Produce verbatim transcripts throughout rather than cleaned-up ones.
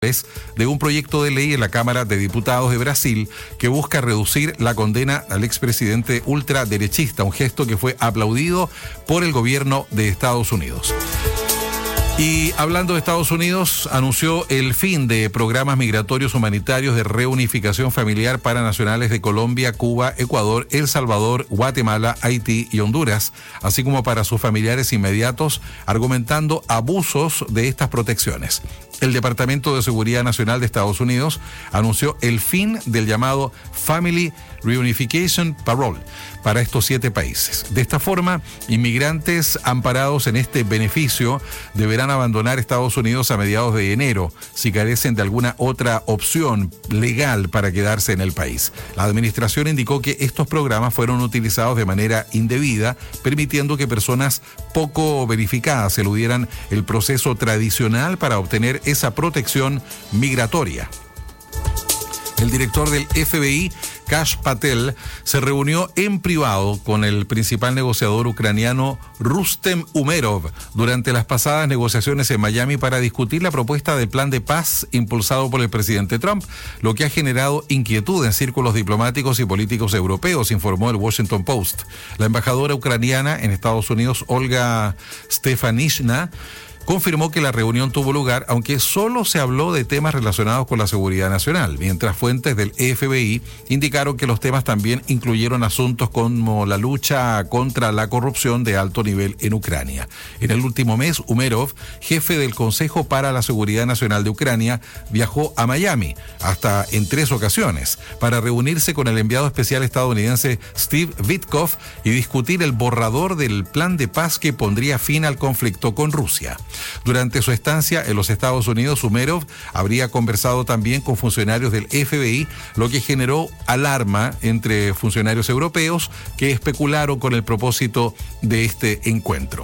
de un proyecto de ley en la Cámara de Diputados de Brasil que busca reducir la condena al expresidente ultraderechista, un gesto que fue aplaudido por el gobierno de Estados Unidos. Y hablando de Estados Unidos, anunció el fin de programas migratorios humanitarios de reunificación familiar para nacionales de Colombia, Cuba, Ecuador, El Salvador, Guatemala, Haití y Honduras, así como para sus familiares inmediatos, argumentando abusos de estas protecciones. El Departamento de Seguridad Nacional de Estados Unidos anunció el fin del llamado Family Reunification Parole para estos siete países. De esta forma, inmigrantes amparados en este beneficio deberán abandonar Estados Unidos a mediados de enero si carecen de alguna otra opción legal para quedarse en el país. La administración indicó que estos programas fueron utilizados de manera indebida, permitiendo que personas poco verificadas eludieran el proceso tradicional para obtener esa protección migratoria. El director del F B I, Kash Patel, se reunió en privado con el principal negociador ucraniano Rustem Umerov durante las pasadas negociaciones en Miami para discutir la propuesta del plan de paz impulsado por el presidente Trump, lo que ha generado inquietud en círculos diplomáticos y políticos europeos, informó el Washington Post. La embajadora ucraniana en Estados Unidos, Olga Stefanishna, confirmó que la reunión tuvo lugar, aunque solo se habló de temas relacionados con la seguridad nacional, mientras fuentes del F B I indicaron que los temas también incluyeron asuntos como la lucha contra la corrupción de alto nivel en Ucrania. En el último mes, Umerov, jefe del Consejo para la Seguridad Nacional de Ucrania, viajó a Miami, hasta en tres ocasiones, para reunirse con el enviado especial estadounidense Steve Witkoff y discutir el borrador del plan de paz que pondría fin al conflicto con Rusia. Durante su estancia en los Estados Unidos, Umerov habría conversado también con funcionarios del F B I, lo que generó alarma entre funcionarios europeos que especularon con el propósito de este encuentro.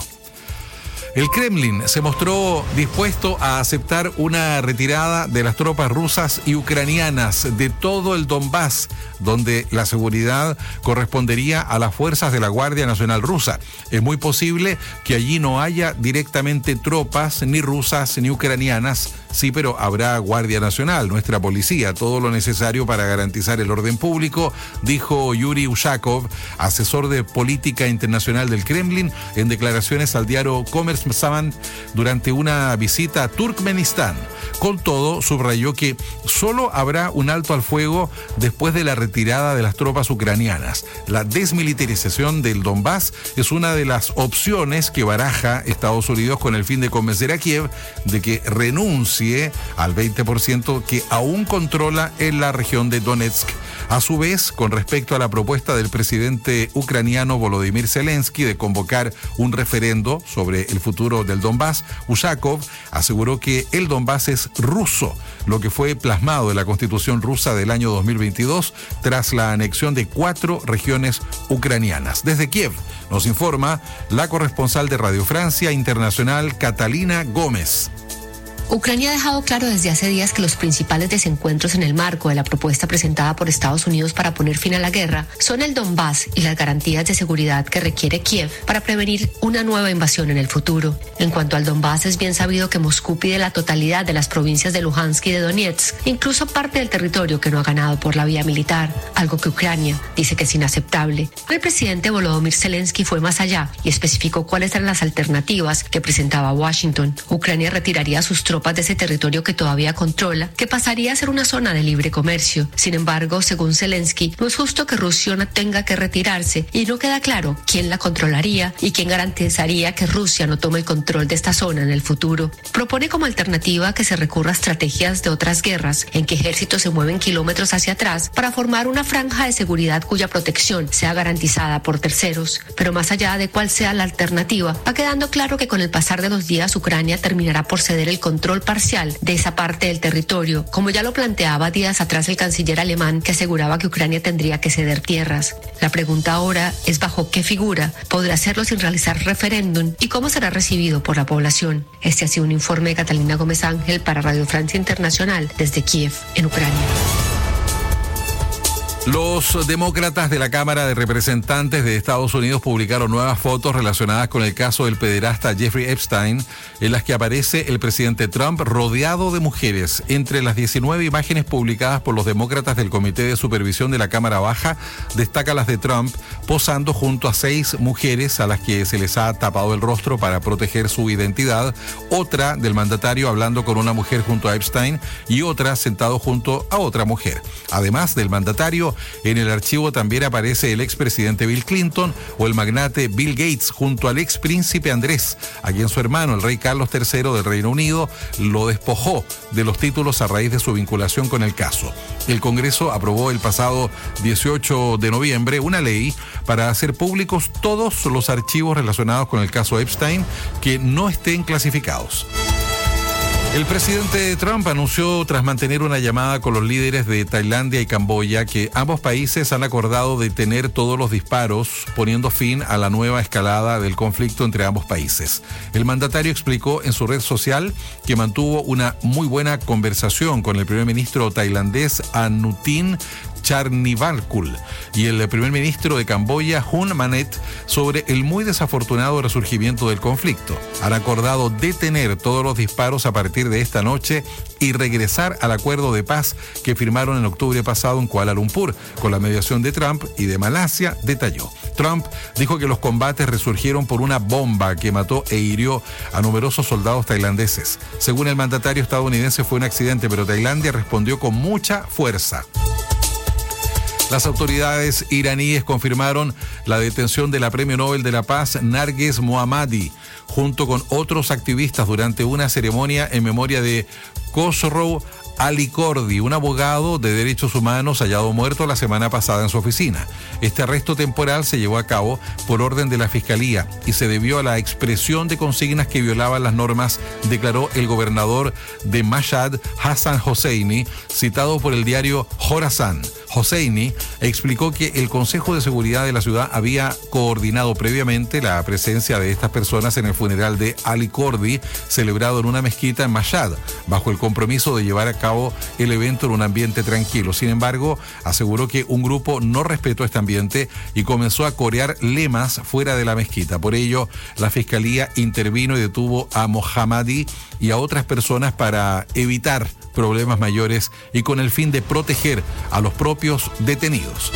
El Kremlin se mostró dispuesto a aceptar una retirada de las tropas rusas y ucranianas de todo el Donbass, donde la seguridad correspondería a las fuerzas de la Guardia Nacional rusa. Es muy posible que allí no haya directamente tropas ni rusas ni ucranianas, sí, pero habrá Guardia Nacional, nuestra policía, todo lo necesario para garantizar el orden público, dijo Yuri Ushakov, asesor de política internacional del Kremlin, en declaraciones al diario Commerce durante una visita a Turkmenistán. Con todo, subrayó que solo habrá un alto al fuego después de la retirada de las tropas ucranianas. La desmilitarización del Donbass es una de las opciones que baraja Estados Unidos con el fin de convencer a Kiev de que renuncie al veinte por ciento que aún controla en la región de Donetsk. A su vez, con respecto a la propuesta del presidente ucraniano Volodymyr Zelensky de convocar un referendo sobre el futuro del Donbass, Ushakov aseguró que el Donbass es ruso, lo que fue plasmado en la Constitución rusa del año dos mil veintidós tras la anexión de cuatro regiones ucranianas. Desde Kiev nos informa la corresponsal de Radio Francia Internacional, Catalina Gómez. Ucrania ha dejado claro desde hace días que los principales desencuentros en el marco de la propuesta presentada por Estados Unidos para poner fin a la guerra son el Donbass y las garantías de seguridad que requiere Kiev para prevenir una nueva invasión en el futuro. En cuanto al Donbass, es bien sabido que Moscú pide la totalidad de las provincias de Luhansk y de Donetsk, incluso parte del territorio que no ha ganado por la vía militar, algo que Ucrania dice que es inaceptable. El presidente Volodymyr Zelensky fue más allá y especificó cuáles eran las alternativas que presentaba Washington. Ucrania retiraría sus tropas de ese territorio que todavía controla, que pasaría a ser una zona de libre comercio. Sin embargo, según Zelensky, no es justo que Rusia tenga que retirarse y no queda claro quién la controlaría y quién garantizaría que Rusia no tome el control de esta zona en el futuro. Propone como alternativa que se recurra a estrategias de otras guerras, en que ejércitos se mueven kilómetros hacia atrás para formar una franja de seguridad cuya protección sea garantizada por terceros. Pero más allá de cuál sea la alternativa, va quedando claro que con el pasar de los días Ucrania terminará por ceder el control parcial de esa parte del territorio, como ya lo planteaba días atrás el canciller alemán, que aseguraba que Ucrania tendría que ceder tierras. La pregunta ahora es bajo qué figura podrá hacerlo sin realizar referéndum y cómo será recibido por la población. Este ha sido un informe de Catalina Gómez Ángel para Radio Francia Internacional desde Kiev, en Ucrania. Los demócratas de la Cámara de Representantes de Estados Unidos publicaron nuevas fotos relacionadas con el caso del pederasta Jeffrey Epstein, en las que aparece el presidente Trump rodeado de mujeres. Entre las diecinueve imágenes publicadas por los demócratas del Comité de Supervisión de la Cámara Baja, destaca las de Trump posando junto a seis mujeres a las que se les ha tapado el rostro para proteger su identidad, otra del mandatario hablando con una mujer junto a Epstein y otra sentado junto a otra mujer. Además del mandatario, en el archivo también aparece el expresidente Bill Clinton o el magnate Bill Gates junto al expríncipe Andrés, a quien su hermano, el rey Carlos tercero del Reino Unido, lo despojó de los títulos a raíz de su vinculación con el caso. El Congreso aprobó el pasado dieciocho de noviembre una ley para hacer públicos todos los archivos relacionados con el caso Epstein que no estén clasificados. El presidente Trump anunció, tras mantener una llamada con los líderes de Tailandia y Camboya, que ambos países han acordado detener todos los disparos, poniendo fin a la nueva escalada del conflicto entre ambos países. El mandatario explicó en su red social que mantuvo una muy buena conversación con el primer ministro tailandés Anutin Charnivalkul y el primer ministro de Camboya Hun Manet sobre el muy desafortunado resurgimiento del conflicto. Han acordado detener todos los disparos a partir de esta noche y regresar al acuerdo de paz que firmaron en octubre pasado en Kuala Lumpur, con la mediación de Trump y de Malasia, detalló. Trump dijo que los combates resurgieron por una bomba que mató e hirió a numerosos soldados tailandeses. Según el mandatario estadounidense, fue un accidente, pero Tailandia respondió con mucha fuerza. Las autoridades iraníes confirmaron la detención de la Premio Nobel de la Paz Narges Mohammadi, junto con otros activistas durante una ceremonia en memoria de Khosrow Alicordi, un abogado de derechos humanos hallado muerto la semana pasada en su oficina. Este arresto temporal se llevó a cabo por orden de la Fiscalía y se debió a la expresión de consignas que violaban las normas, declaró el gobernador de Mashhad, Hassan Hosseini, citado por el diario Khorasan. Hosseini explicó que el Consejo de Seguridad de la ciudad había coordinado previamente la presencia de estas personas en el funeral de Alicordi, celebrado en una mezquita en Mashhad, bajo el compromiso de llevar a cabo el evento en un ambiente tranquilo. Sin embargo, aseguró que un grupo no respetó este ambiente y comenzó a corear lemas fuera de la mezquita. Por ello, la Fiscalía intervino y detuvo a Mohammadi y a otras personas para evitar problemas mayores y con el fin de proteger a los propios detenidos.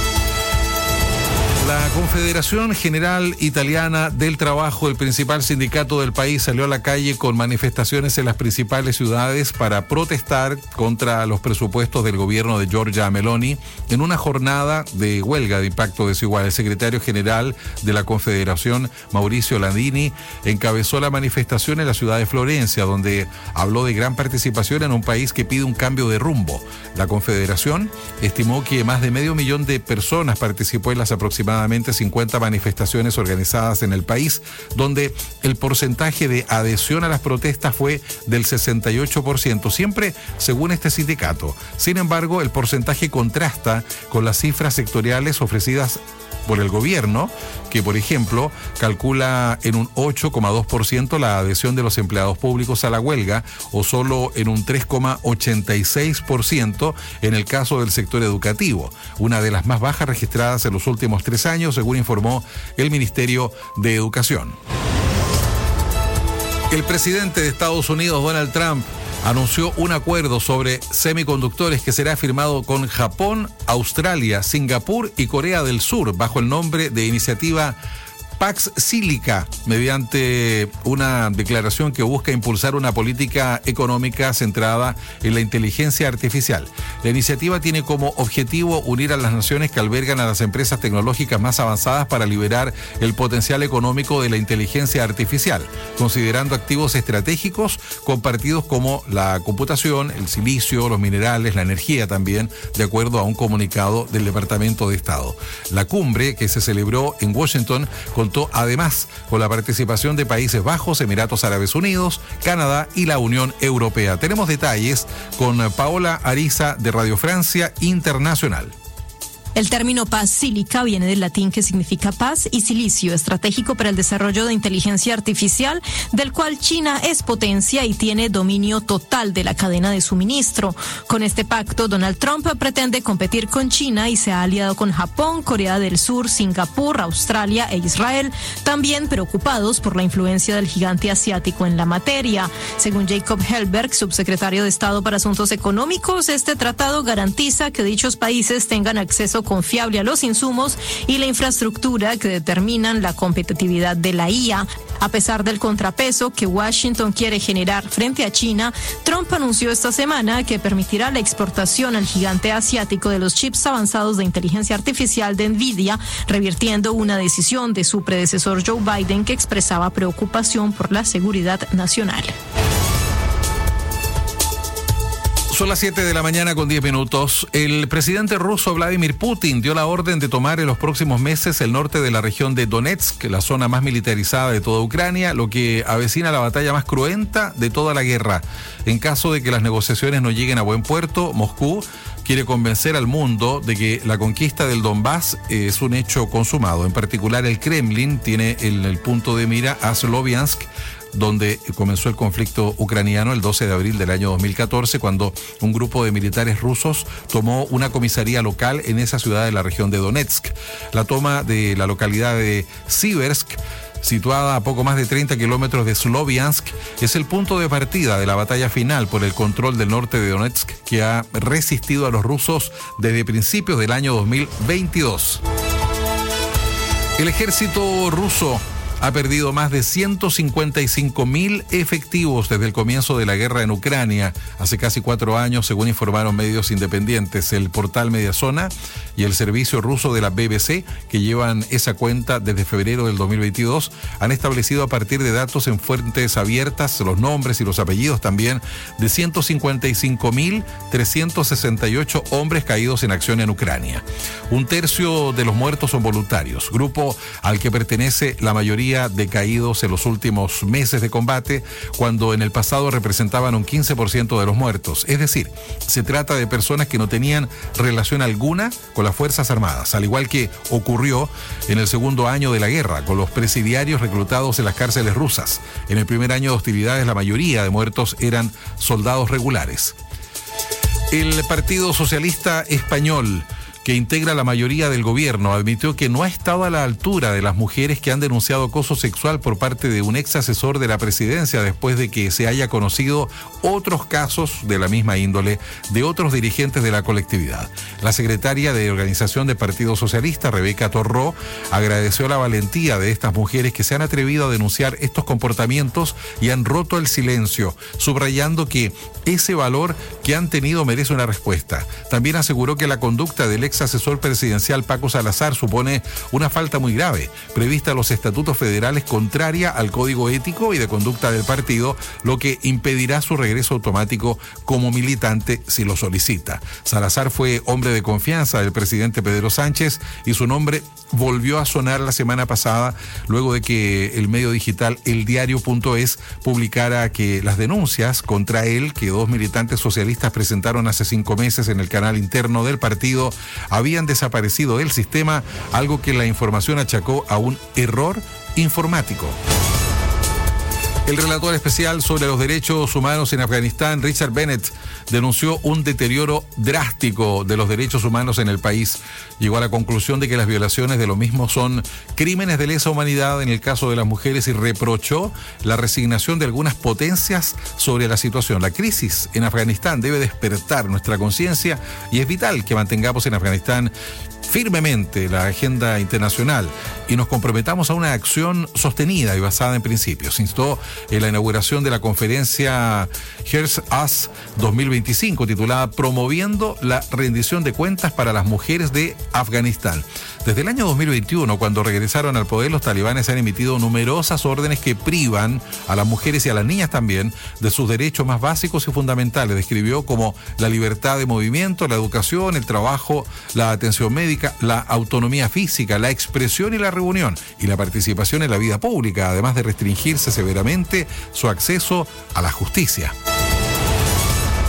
La Confederación General Italiana del Trabajo, el principal sindicato del país, salió a la calle con manifestaciones en las principales ciudades para protestar contra los presupuestos del gobierno de Giorgia Meloni en una jornada de huelga de impacto desigual. El secretario general de la Confederación, Mauricio Landini, encabezó la manifestación en la ciudad de Florencia, donde habló de gran participación en un país que pide un cambio de rumbo. La Confederación estimó que más de medio millón de personas participó en las aproximadamente cincuenta manifestaciones organizadas en el país, donde el porcentaje de adhesión a las protestas fue del sesenta y ocho por ciento, siempre según este sindicato. Sin embargo, el porcentaje contrasta con las cifras sectoriales ofrecidas por el gobierno, que por ejemplo calcula en un ocho coma dos por ciento la adhesión de los empleados públicos a la huelga o solo en un tres coma ochenta y seis por ciento en el caso del sector educativo, una de las más bajas registradas en los últimos tres años, según informó el Ministerio de Educación. El presidente de Estados Unidos, Donald Trump, anunció un acuerdo sobre semiconductores que será firmado con Japón, Australia, Singapur y Corea del Sur bajo el nombre de Iniciativa Pax Silica, mediante una declaración que busca impulsar una política económica centrada en la inteligencia artificial. La iniciativa tiene como objetivo unir a las naciones que albergan a las empresas tecnológicas más avanzadas para liberar el potencial económico de la inteligencia artificial, considerando activos estratégicos compartidos como la computación, el silicio, los minerales, la energía también, de acuerdo a un comunicado del Departamento de Estado. La cumbre, que se celebró en Washington, con además con la participación de Países Bajos, Emiratos Árabes Unidos, Canadá y la Unión Europea. Tenemos detalles con Paola Ariza de Radio Francia Internacional. El término paz sílica viene del latín que significa paz y silicio, estratégico para el desarrollo de inteligencia artificial, del cual China es potencia y tiene dominio total de la cadena de suministro. Con este pacto, Donald Trump pretende competir con China y se ha aliado con Japón, Corea del Sur, Singapur, Australia e Israel, también preocupados por la influencia del gigante asiático en la materia. Según Jacob Hellberg, subsecretario de Estado para Asuntos Económicos, este tratado garantiza que dichos países tengan acceso confiable a los insumos y la infraestructura que determinan la competitividad de la I A. A pesar del contrapeso que Washington quiere generar frente a China, Trump anunció esta semana que permitirá la exportación al gigante asiático de los chips avanzados de inteligencia artificial de Nvidia, revirtiendo una decisión de su predecesor Joe Biden que expresaba preocupación por la seguridad nacional. Son las siete de la mañana con diez minutos. El presidente ruso Vladimir Putin dio la orden de tomar en los próximos meses el norte de la región de Donetsk, la zona más militarizada de toda Ucrania, lo que avecina la batalla más cruenta de toda la guerra. En caso de que las negociaciones no lleguen a buen puerto, Moscú quiere convencer al mundo de que la conquista del Donbass es un hecho consumado. En particular, el Kremlin tiene en el punto de mira a Sloviansk, donde comenzó el conflicto ucraniano el doce de abril del año dos mil catorce, cuando un grupo de militares rusos tomó una comisaría local en esa ciudad de la región de Donetsk. La toma de la localidad de Siversk, situada a poco más de treinta kilómetros de Sloviansk, es el punto de partida de la batalla final por el control del norte de Donetsk, que ha resistido a los rusos desde principios del año dos mil veintidós. El ejército ruso ha perdido más de ciento cincuenta y cinco mil efectivos desde el comienzo de la guerra en Ucrania, hace casi cuatro años, según informaron medios independientes. El portal Mediazona y el servicio ruso de la B B C, que llevan esa cuenta desde febrero del dos mil veintidós, han establecido a partir de datos en fuentes abiertas los nombres y los apellidos también de ciento cincuenta y cinco mil trescientos sesenta y ocho hombres caídos en acción en Ucrania. Un tercio de los muertos son voluntarios, grupo al que pertenece la mayoría de caídos en los últimos meses de combate, cuando en el pasado representaban un quince por ciento de los muertos. Es decir, se trata de personas que no tenían relación alguna con las Fuerzas Armadas, al igual que ocurrió en el segundo año de la guerra con los presidiarios reclutados en las cárceles rusas. En el primer año de hostilidades, la mayoría de muertos eran soldados regulares. El Partido Socialista Español, que integra la mayoría del gobierno, admitió que no ha estado a la altura de las mujeres que han denunciado acoso sexual por parte de un ex asesor de la presidencia, después de que se haya conocido otros casos de la misma índole de otros dirigentes de la colectividad. La secretaria de organización del Partido Socialista, Rebeca Torró, agradeció la valentía de estas mujeres que se han atrevido a denunciar estos comportamientos y han roto el silencio, subrayando que ese valor que han tenido merece una respuesta. También aseguró que la conducta del ex asesor presidencial Paco Salazar supone una falta muy grave, prevista en los estatutos federales, contraria al código ético y de conducta del partido, lo que impedirá su regreso automático como militante si lo solicita. Salazar fue hombre de confianza del presidente Pedro Sánchez y su nombre volvió a sonar la semana pasada luego de que el medio digital El Diario punto es publicara que las denuncias contra él que dos militantes socialistas presentaron hace cinco meses en el canal interno del partido habían desaparecido del sistema, algo que la información achacó a un error informático. El relator especial sobre los derechos humanos en Afganistán, Richard Bennett, denunció un deterioro drástico de los derechos humanos en el país. Llegó a la conclusión de que las violaciones de lo mismo son crímenes de lesa humanidad en el caso de las mujeres y reprochó la resignación de algunas potencias sobre la situación. La crisis en Afganistán debe despertar nuestra conciencia y es vital que mantengamos en Afganistán firmemente la agenda internacional y nos comprometamos a una acción sostenida y basada en principios. Instó en la inauguración de la conferencia Here's Us dos mil veinticinco, titulada Promoviendo la rendición de cuentas para las mujeres de Afganistán. Desde el año dos mil veintiuno, cuando regresaron al poder, los talibanes han emitido numerosas órdenes que privan a las mujeres y a las niñas también de sus derechos más básicos y fundamentales. Describió como la libertad de movimiento, la educación, el trabajo, la atención médica, la autonomía física, la expresión y la reunión y la participación en la vida pública, además de restringirse severamente su acceso a la justicia.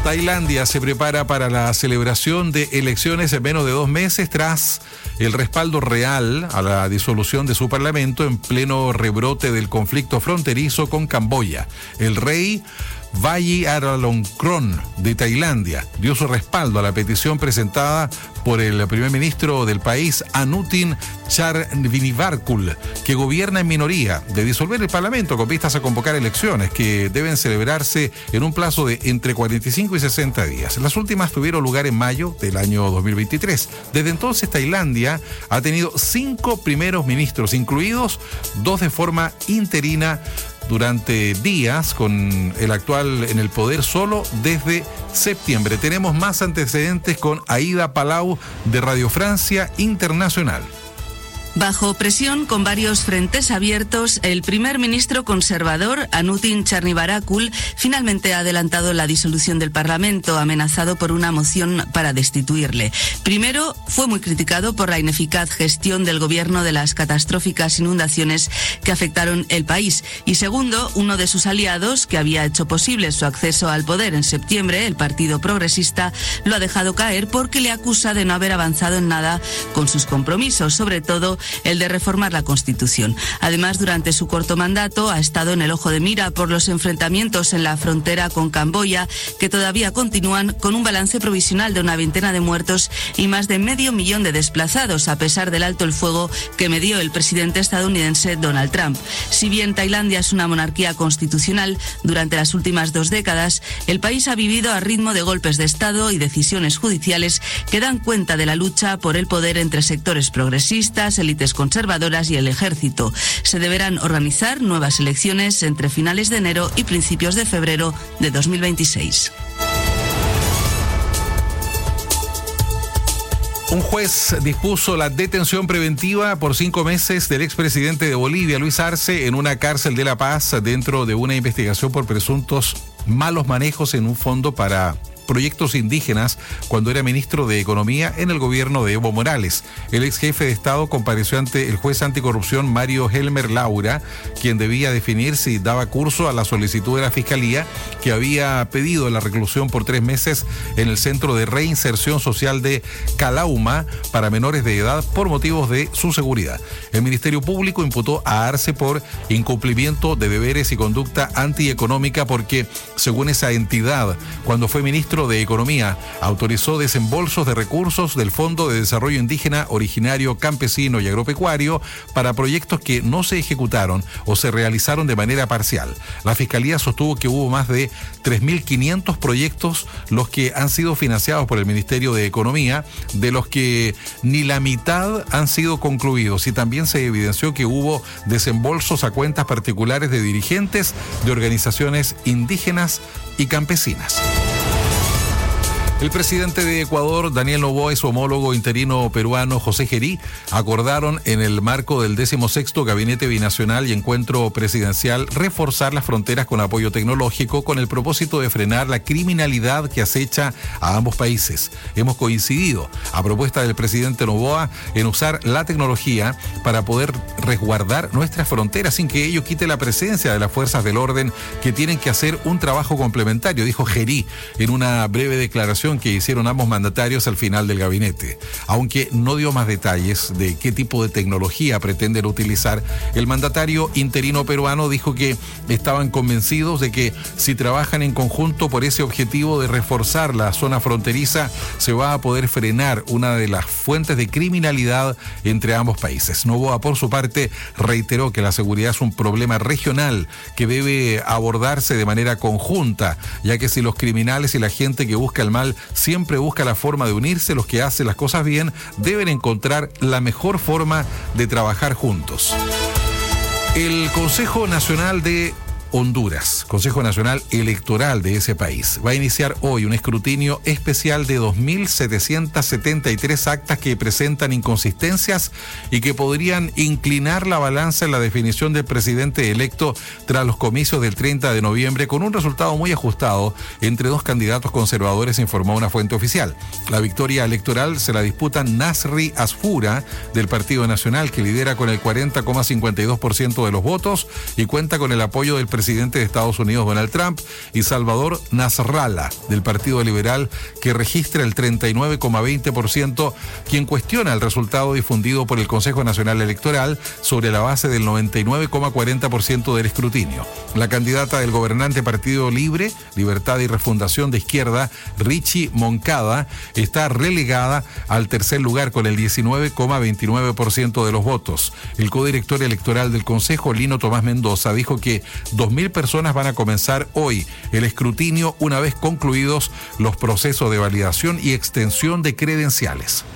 Tailandia se prepara para la celebración de elecciones en menos de dos meses tras el respaldo real a la disolución de su parlamento en pleno rebrote del conflicto fronterizo con Camboya. El rey Vajiralongkorn de Tailandia dio su respaldo a la petición presentada por el primer ministro del país, Anutin Charnvirakul, que gobierna en minoría, de disolver el parlamento con vistas a convocar elecciones que deben celebrarse en un plazo de entre cuarenta y cinco y sesenta días. Las últimas tuvieron lugar en mayo del año dos mil veintitrés. Desde entonces, Tailandia ha tenido cinco primeros ministros, incluidos dos de forma interina durante días, con el actual en el poder solo desde septiembre. Tenemos más antecedentes con Aida Palau de Radio Francia Internacional. Bajo presión, con varios frentes abiertos, el primer ministro conservador, Anutin Charnvirakul, finalmente ha adelantado la disolución del Parlamento, amenazado por una moción para destituirle. Primero, fue muy criticado por la ineficaz gestión del gobierno de las catastróficas inundaciones que afectaron el país. Y segundo, uno de sus aliados, que había hecho posible su acceso al poder en septiembre, el Partido Progresista, lo ha dejado caer porque le acusa de no haber avanzado en nada con sus compromisos, sobre todo el de reformar la Constitución. Además, durante su corto mandato ha estado en el ojo de mira por los enfrentamientos en la frontera con Camboya, que todavía continúan, con un balance provisional de una veintena de muertos y más de medio millón de desplazados, a pesar del alto el fuego que medió el presidente estadounidense Donald Trump. Si bien Tailandia es una monarquía constitucional, durante las últimas dos décadas el país ha vivido a ritmo de golpes de Estado y decisiones judiciales que dan cuenta de la lucha por el poder entre sectores progresistas, élites conservadoras y el ejército. Se deberán organizar nuevas elecciones entre finales de enero y principios de febrero de dos mil veintiséis. Un juez dispuso la detención preventiva por cinco meses del expresidente de Bolivia, Luis Arce, en una cárcel de La Paz dentro de una investigación por presuntos malos manejos en un fondo para proyectos indígenas cuando era ministro de Economía en el gobierno de Evo Morales. El ex jefe de Estado compareció ante el juez anticorrupción Mario Helmer Laura, quien debía definir si daba curso a la solicitud de la Fiscalía, que había pedido la reclusión por tres meses en el Centro de Reinserción Social de Calauma para menores de edad por motivos de su seguridad. El Ministerio Público imputó a Arce por incumplimiento de deberes y conducta antieconómica porque, según esa entidad, cuando fue ministro de Economía, autorizó desembolsos de recursos del Fondo de Desarrollo Indígena Originario Campesino y Agropecuario para proyectos que no se ejecutaron o se realizaron de manera parcial. La Fiscalía sostuvo que hubo más de tres mil quinientos proyectos los que han sido financiados por el Ministerio de Economía, de los que ni la mitad han sido concluidos, y también se evidenció que hubo desembolsos a cuentas particulares de dirigentes de organizaciones indígenas y campesinas. El presidente de Ecuador, Daniel Noboa, y su homólogo interino peruano, José Gerí, acordaron en el marco del decimosexto Gabinete Binacional y Encuentro Presidencial reforzar las fronteras con apoyo tecnológico con el propósito de frenar la criminalidad que acecha a ambos países. Hemos coincidido, a propuesta del presidente Noboa, en usar la tecnología para poder resguardar nuestras fronteras sin que ello quite la presencia de las fuerzas del orden, que tienen que hacer un trabajo complementario, dijo Gerí en una breve declaración que hicieron ambos mandatarios al final del gabinete. Aunque no dio más detalles de qué tipo de tecnología pretenden utilizar, el mandatario interino peruano dijo que estaban convencidos de que si trabajan en conjunto por ese objetivo de reforzar la zona fronteriza, se va a poder frenar una de las fuentes de criminalidad entre ambos países. Noboa, por su parte, reiteró que la seguridad es un problema regional que debe abordarse de manera conjunta, ya que si los criminales y la gente que busca el mal siempre busca la forma de unirse, los que hacen las cosas bien deben encontrar la mejor forma de trabajar juntos. El Consejo Nacional de Honduras, Consejo Nacional Electoral de ese país, va a iniciar hoy un escrutinio especial de dos mil setecientas setenta y tres actas que presentan inconsistencias y que podrían inclinar la balanza en la definición del presidente electo tras los comicios del treinta de noviembre, con un resultado muy ajustado entre dos candidatos conservadores, informó una fuente oficial. La victoria electoral se la disputan Nasri Asfura del Partido Nacional, que lidera con el cuarenta coma cincuenta y dos por ciento de los votos y cuenta con el apoyo del presidente expresidente de Estados Unidos Donald Trump, y Salvador Nasrallah, del Partido Liberal, que registra el treinta y nueve coma veinte por ciento, quien cuestiona el resultado difundido por el Consejo Nacional Electoral sobre la base del noventa y nueve coma cuarenta por ciento del escrutinio. La candidata del gobernante Partido Libre, Libertad y Refundación de Izquierda, Richie Moncada, está relegada al tercer lugar con el diecinueve coma veintinueve por ciento de los votos. El codirector electoral del Consejo, Lino Tomás Mendoza, dijo que dos mil personas van a comenzar hoy el escrutinio una vez concluidos los procesos de validación y extensión de credenciales.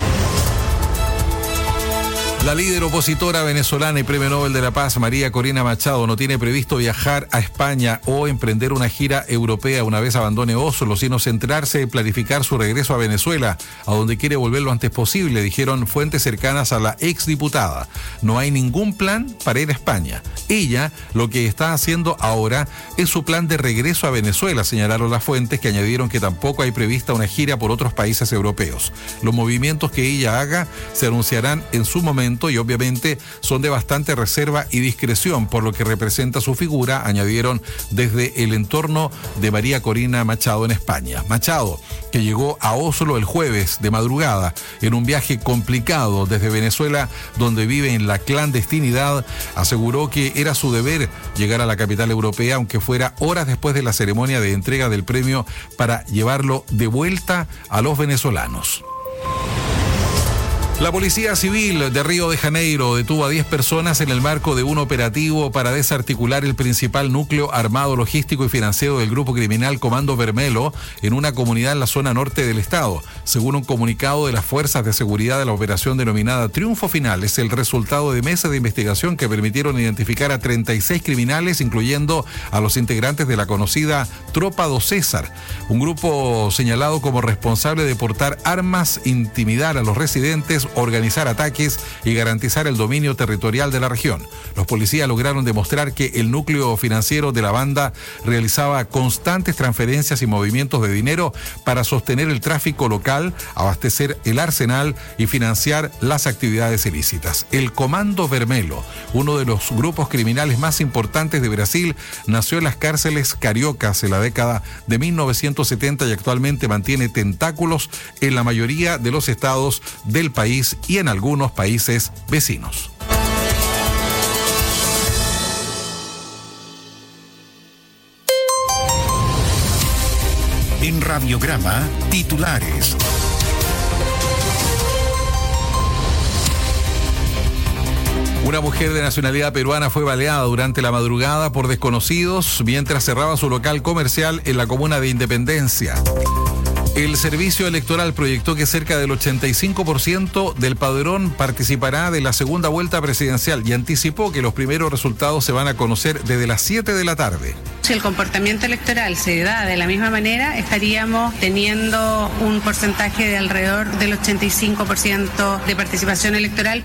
La líder opositora venezolana y Premio Nobel de la Paz, María Corina Machado, no tiene previsto viajar a España o emprender una gira europea una vez abandone Oslo, sino centrarse en planificar su regreso a Venezuela, a donde quiere volver lo antes posible, dijeron fuentes cercanas a la exdiputada. No hay ningún plan para ir a España. Ella lo que está haciendo ahora es su plan de regreso a Venezuela, señalaron las fuentes, que añadieron que tampoco hay prevista una gira por otros países europeos. Los movimientos que ella haga se anunciarán en su momento y obviamente son de bastante reserva y discreción por lo que representa su figura, añadieron desde el entorno de María Corina Machado en España. Machado, que llegó a Oslo el jueves de madrugada en un viaje complicado desde Venezuela, donde vive en la clandestinidad, aseguró que era su deber llegar a la capital europea, aunque fuera horas después de la ceremonia de entrega del premio, para llevarlo de vuelta a los venezolanos. La Policía Civil de Río de Janeiro detuvo a diez personas en el marco de un operativo para desarticular el principal núcleo armado logístico y financiero del grupo criminal Comando Vermelho en una comunidad en la zona norte del estado. Según un comunicado de las fuerzas de seguridad, de la operación denominada Triunfo Final es el resultado de meses de investigación que permitieron identificar a treinta y seis criminales, incluyendo a los integrantes de la conocida Tropa do César, un grupo señalado como responsable de portar armas, intimidar a los residentes, organizar ataques y garantizar el dominio territorial de la región. Los policías lograron demostrar que el núcleo financiero de la banda realizaba constantes transferencias y movimientos de dinero para sostener el tráfico local, abastecer el arsenal y financiar las actividades ilícitas. El Comando Vermelho, uno de los grupos criminales más importantes de Brasil, nació en las cárceles cariocas en la década de mil novecientos setenta y actualmente mantiene tentáculos en la mayoría de los estados del país y en algunos países vecinos. En Radiograma, titulares. Una mujer de nacionalidad peruana fue baleada durante la madrugada por desconocidos mientras cerraba su local comercial en la comuna de Independencia. El Servicio Electoral proyectó que cerca del ochenta y cinco por ciento del padrón participará de la segunda vuelta presidencial y anticipó que los primeros resultados se van a conocer desde las siete de la tarde. Si el comportamiento electoral se da de la misma manera, estaríamos teniendo un porcentaje de alrededor del ochenta y cinco por ciento de participación electoral.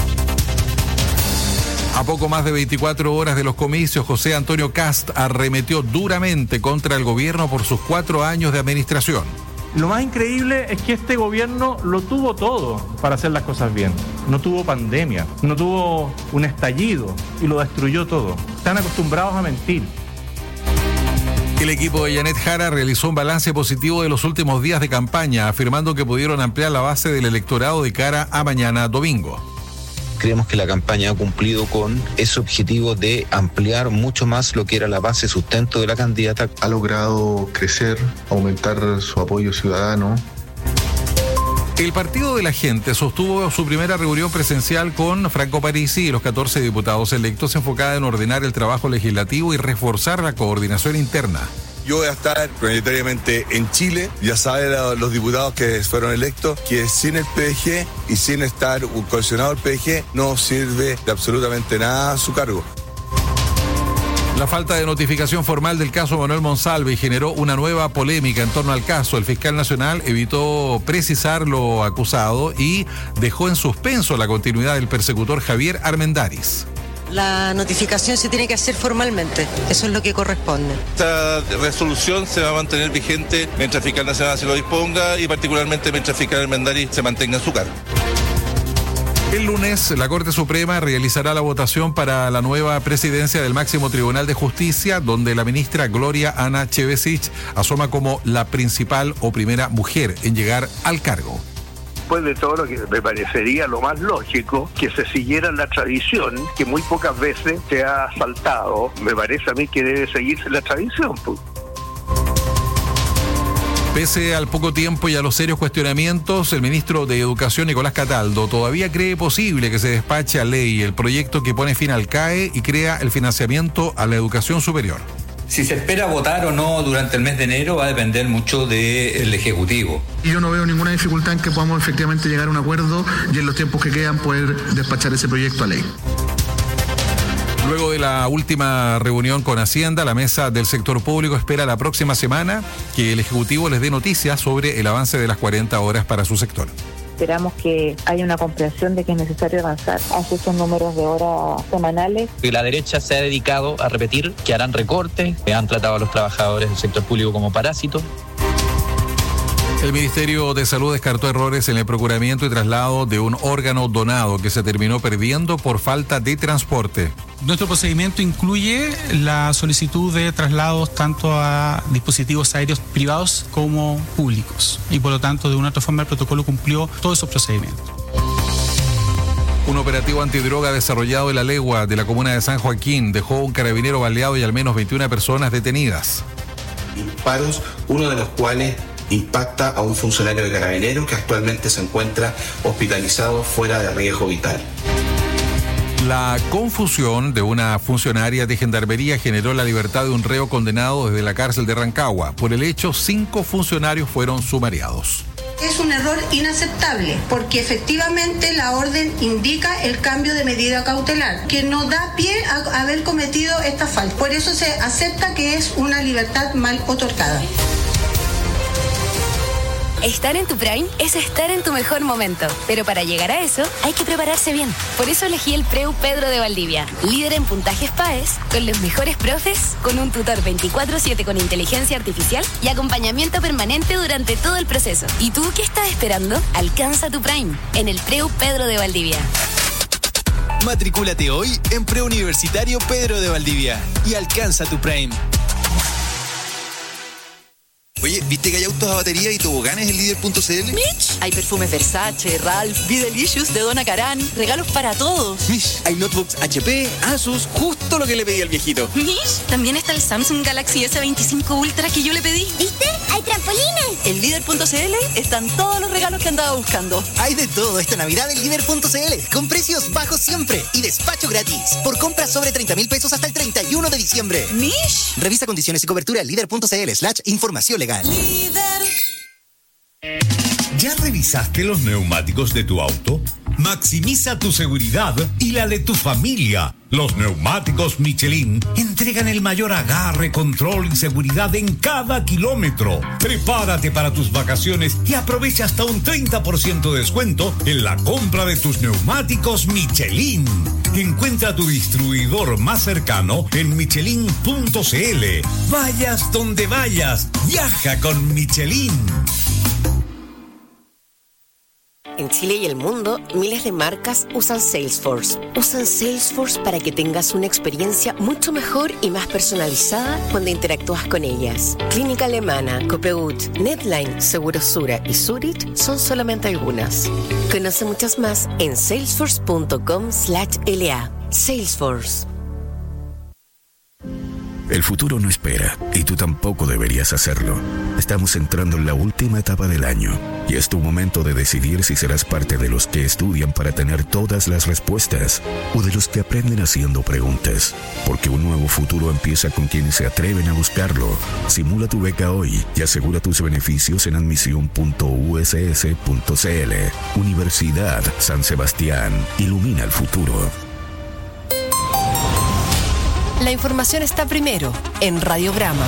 A poco más de veinticuatro horas de los comicios, José Antonio Kast arremetió duramente contra el gobierno por sus cuatro años de administración. Lo más increíble es que este gobierno lo tuvo todo para hacer las cosas bien. No tuvo pandemia, no tuvo un estallido y lo destruyó todo. Están acostumbrados a mentir. El equipo de Janet Jara realizó un balance positivo de los últimos días de campaña, afirmando que pudieron ampliar la base del electorado de cara a mañana domingo. Creemos que la campaña ha cumplido con ese objetivo de ampliar mucho más lo que era la base sustento de la candidata. Ha logrado crecer, aumentar su apoyo ciudadano. El Partido de la Gente sostuvo su primera reunión presencial con Franco Parisi y los catorce diputados electos, enfocada en ordenar el trabajo legislativo y reforzar la coordinación interna. Yo voy a estar prioritariamente en Chile. Ya saben los diputados que fueron electos que sin el P D G y sin estar cohesionado el P D G no sirve de absolutamente nada a su cargo. La falta de notificación formal del caso Manuel Monsalve generó una nueva polémica en torno al caso. El fiscal nacional evitó precisar lo acusado y dejó en suspenso la continuidad del persecutor Javier Armendáriz. La notificación se tiene que hacer formalmente, eso es lo que corresponde. Esta resolución se va a mantener vigente mientras el fiscal nacional se lo disponga y particularmente mientras el fiscal Armendáriz se mantenga en su cargo. El lunes, la Corte Suprema realizará la votación para la nueva presidencia del máximo Tribunal de Justicia, donde la ministra Gloria Ana Chevesich asoma como la principal o primera mujer en llegar al cargo. Después de todo lo que me parecería lo más lógico, que se siguiera la tradición que muy pocas veces se ha saltado. Me parece a mí que debe seguirse la tradición, pues. Pese al poco tiempo y a los serios cuestionamientos, el ministro de Educación, Nicolás Cataldo, todavía cree posible que se despache a ley el proyecto que pone fin al C A E y crea el financiamiento a la educación superior. Si se espera votar o no durante el mes de enero va a depender mucho del Ejecutivo. Y yo no veo ninguna dificultad en que podamos efectivamente llegar a un acuerdo y en los tiempos que quedan poder despachar ese proyecto a ley. Luego de la última reunión con Hacienda, la mesa del sector público espera la próxima semana que el Ejecutivo les dé noticias sobre el avance de las cuarenta horas para su sector. Esperamos que haya una comprensión de que es necesario avanzar hacia esos números de horas semanales. La derecha se ha dedicado a repetir que harán recortes, que han tratado a los trabajadores del sector público como parásitos. El Ministerio de Salud descartó errores en el procuramiento y traslado de un órgano donado que se terminó perdiendo por falta de transporte. Nuestro procedimiento incluye la solicitud de traslados tanto a dispositivos aéreos privados como públicos y por lo tanto de una otra forma el protocolo cumplió todos esos procedimientos. Un operativo antidroga desarrollado en La Legua de la comuna de San Joaquín dejó un carabinero baleado y al menos veintiuna personas detenidas. Disparos, uno de los cuales impacta a un funcionario de Carabineros que actualmente se encuentra hospitalizado fuera de riesgo vital. La confusión de una funcionaria de Gendarmería generó la libertad de un reo condenado desde la cárcel de Rancagua. Por el hecho, cinco funcionarios fueron sumariados. Es un error inaceptable porque efectivamente la orden indica el cambio de medida cautelar que no da pie a haber cometido esta falta. Por eso se acepta que es una libertad mal otorgada. Estar en tu prime es estar en tu mejor momento, pero para llegar a eso hay que prepararse bien. Por eso elegí el Preu Pedro de Valdivia, líder en puntajes P A E S, con los mejores profes, con un tutor veinticuatro siete con inteligencia artificial y acompañamiento permanente durante todo el proceso. ¿Y tú qué estás esperando? Alcanza tu prime en el Preu Pedro de Valdivia. Matricúlate hoy en Preuniversitario Pedro de Valdivia y alcanza tu prime. Oye, ¿viste que hay autos a batería y toboganes en líder punto c l? Mitch, hay perfumes Versace, Ralph, Be-Delicious de Donna Karan, regalos para todos. Mish, hay notebooks H P, Asus, justo lo que le pedí al viejito. Mish, también está el Samsung Galaxy S veinticinco Ultra que yo le pedí. ¿Viste? ¡Hay trampolines! En líder punto c l están todos los regalos que andaba buscando. Hay de todo esta Navidad en líder punto c l, con precios bajos siempre y despacho gratis. Por compras sobre treinta mil pesos hasta el treinta y uno de diciembre. Mish. Revisa condiciones y cobertura en líder punto c l slash información legal. Líder. ¿Ya revisaste los neumáticos de tu auto? Maximiza tu seguridad y la de tu familia. Los neumáticos Michelin entregan el mayor agarre, control y seguridad en cada kilómetro. Prepárate para tus vacaciones y aprovecha hasta un treinta por ciento de descuento en la compra de tus neumáticos Michelin. Encuentra tu distribuidor más cercano en michelin punto c l. Vayas donde vayas, viaja con Michelin. En Chile y el mundo, miles de marcas usan Salesforce. Usan Salesforce para que tengas una experiencia mucho mejor y más personalizada cuando interactúas con ellas. Clínica Alemana, Copegut, Netline, Segurosura y Zurich son solamente algunas. Conoce muchas más en salesforce punto com slash l a. Salesforce. El futuro no espera, y tú tampoco deberías hacerlo. Estamos entrando en la última etapa del año, y es tu momento de decidir si serás parte de los que estudian para tener todas las respuestas, o de los que aprenden haciendo preguntas. Porque un nuevo futuro empieza con quienes se atreven a buscarlo. Simula tu beca hoy y asegura tus beneficios en admisión punto u s s punto c l. Universidad San Sebastián. Ilumina el futuro. La información está primero en Radiograma.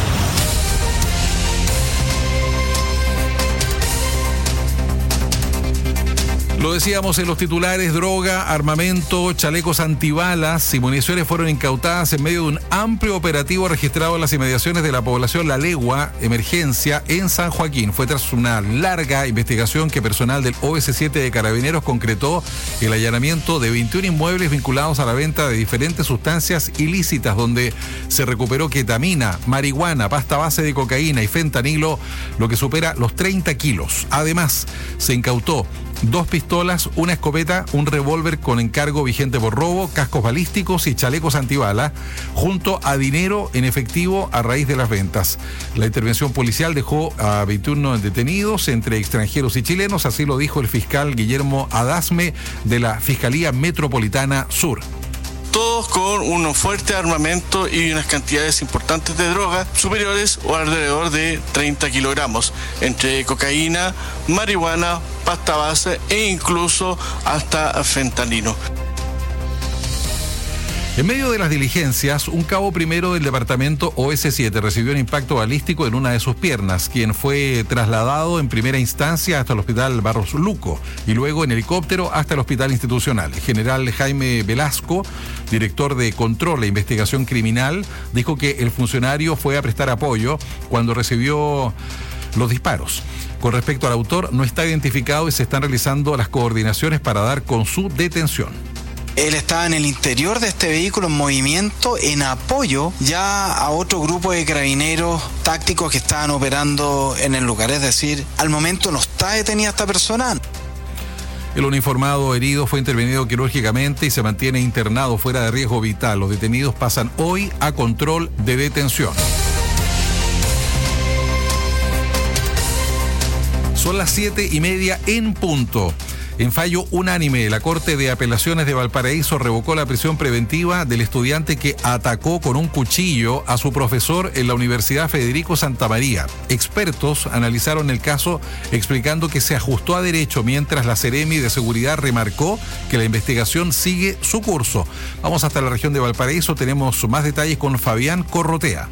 Lo decíamos en los titulares: droga, armamento, chalecos antibalas y municiones fueron incautadas en medio de un amplio operativo registrado en las inmediaciones de la población La Legua, Emergencia, en San Joaquín. Fue tras una larga investigación que personal del O S siete de Carabineros concretó el allanamiento de veintiún inmuebles vinculados a la venta de diferentes sustancias ilícitas, donde se recuperó ketamina, marihuana, pasta base de cocaína y fentanilo, lo que supera los treinta kilos. Además, se incautó dos pistolas, una escopeta, un revólver con encargo vigente por robo, cascos balísticos y chalecos antibalas, junto a dinero en efectivo a raíz de las ventas. La intervención policial dejó a veintiuno detenidos entre extranjeros y chilenos, así lo dijo el fiscal Guillermo Adasme de la Fiscalía Metropolitana Sur. Todos con un fuerte armamento y unas cantidades importantes de droga superiores o alrededor de treinta kilogramos, entre cocaína, marihuana, pasta base e incluso hasta fentanilo. En medio de las diligencias, un cabo primero del departamento O S siete recibió un impacto balístico en una de sus piernas, quien fue trasladado en primera instancia hasta el hospital Barros Luco y luego en helicóptero hasta el hospital institucional. El general Jaime Velasco, director de Control e Investigación Criminal, dijo que el funcionario fue a prestar apoyo cuando recibió los disparos. Con respecto al autor, no está identificado y se están realizando las coordinaciones para dar con su detención. Él estaba en el interior de este vehículo en movimiento en apoyo ya a otro grupo de carabineros tácticos que estaban operando en el lugar. Es decir, al momento no está detenida esta persona. El uniformado herido fue intervenido quirúrgicamente y se mantiene internado fuera de riesgo vital. Los detenidos pasan hoy a control de detención. Son las siete y media en punto. En fallo unánime, la Corte de Apelaciones de Valparaíso revocó la prisión preventiva del estudiante que atacó con un cuchillo a su profesor en la Universidad Federico Santa María. Expertos analizaron el caso explicando que se ajustó a derecho, mientras la Seremi de Seguridad remarcó que la investigación sigue su curso. Vamos hasta la región de Valparaíso, tenemos más detalles con Fabián Corrotea.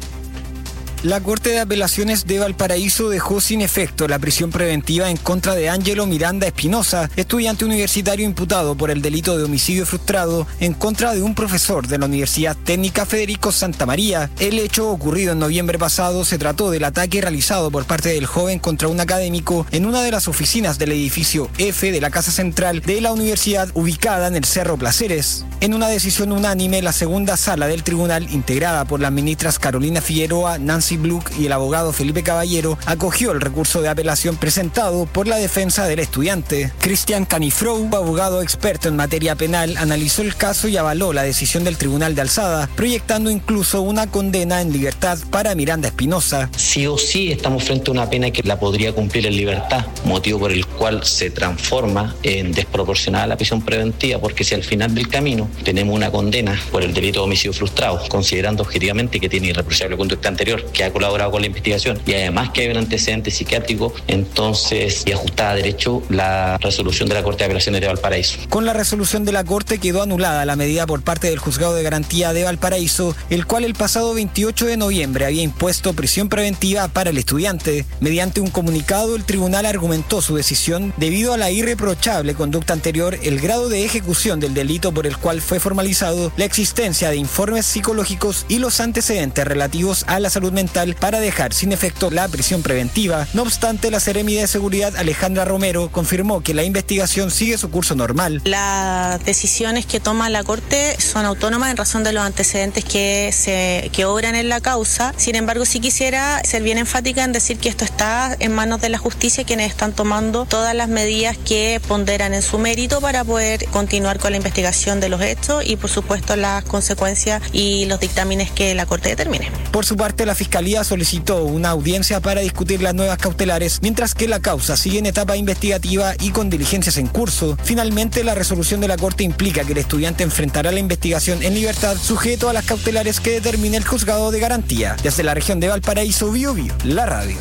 La Corte de Apelaciones de Valparaíso dejó sin efecto la prisión preventiva en contra de Ángelo Miranda Espinosa, estudiante universitario imputado por el delito de homicidio frustrado en contra de un profesor de la Universidad Técnica Federico Santa María. El hecho ocurrido en noviembre pasado se trató del ataque realizado por parte del joven contra un académico en una de las oficinas del edificio F de la Casa Central de la universidad ubicada en el Cerro Placeres. En una decisión unánime, la segunda sala del tribunal, integrada por las ministras Carolina Figueroa, Nancy Bluck y el abogado Felipe Caballero, acogió el recurso de apelación presentado por la defensa del estudiante. Cristian Canifrou, abogado experto en materia penal, analizó el caso y avaló la decisión del Tribunal de Alzada, proyectando incluso una condena en libertad para Miranda Espinosa. Sí o sí estamos frente a una pena que la podría cumplir en libertad, motivo por el cual se transforma en desproporcionada la prisión preventiva, porque si al final del camino tenemos una condena por el delito de homicidio frustrado, considerando objetivamente que tiene irreprochable conducta anterior, que ha colaborado con la investigación y además que hay un antecedente psiquiátrico, entonces y ajustada a derecho la resolución de la Corte de Apelaciones de Valparaíso. Con la resolución de la Corte quedó anulada la medida por parte del Juzgado de Garantía de Valparaíso, el cual el pasado veintiocho de noviembre había impuesto prisión preventiva para el estudiante. Mediante un comunicado, el tribunal argumentó su decisión debido a la irreprochable conducta anterior, el grado de ejecución del delito por el cual fue formalizado, la existencia de informes psicológicos y los antecedentes relativos a la salud mental para dejar sin efecto la prisión preventiva. No obstante, la Seremi de Seguridad Alejandra Romero confirmó que la investigación sigue su curso normal. Las decisiones que toma la Corte son autónomas en razón de los antecedentes que se que obran en la causa. Sin embargo, sí quisiera ser bien enfática en decir que esto está en manos de la justicia, quienes están tomando todas las medidas que ponderan en su mérito para poder continuar con la investigación de los hechos y, por supuesto, las consecuencias y los dictámenes que la Corte determine. Por su parte, la Fiscalía solicitó una audiencia para discutir las nuevas cautelares, mientras que la causa sigue en etapa investigativa y con diligencias en curso. Finalmente, la resolución de la Corte implica que el estudiante enfrentará la investigación en libertad, sujeto a las cautelares que determine el Juzgado de Garantía. Desde la región de Valparaíso, Bio Bio, la radio.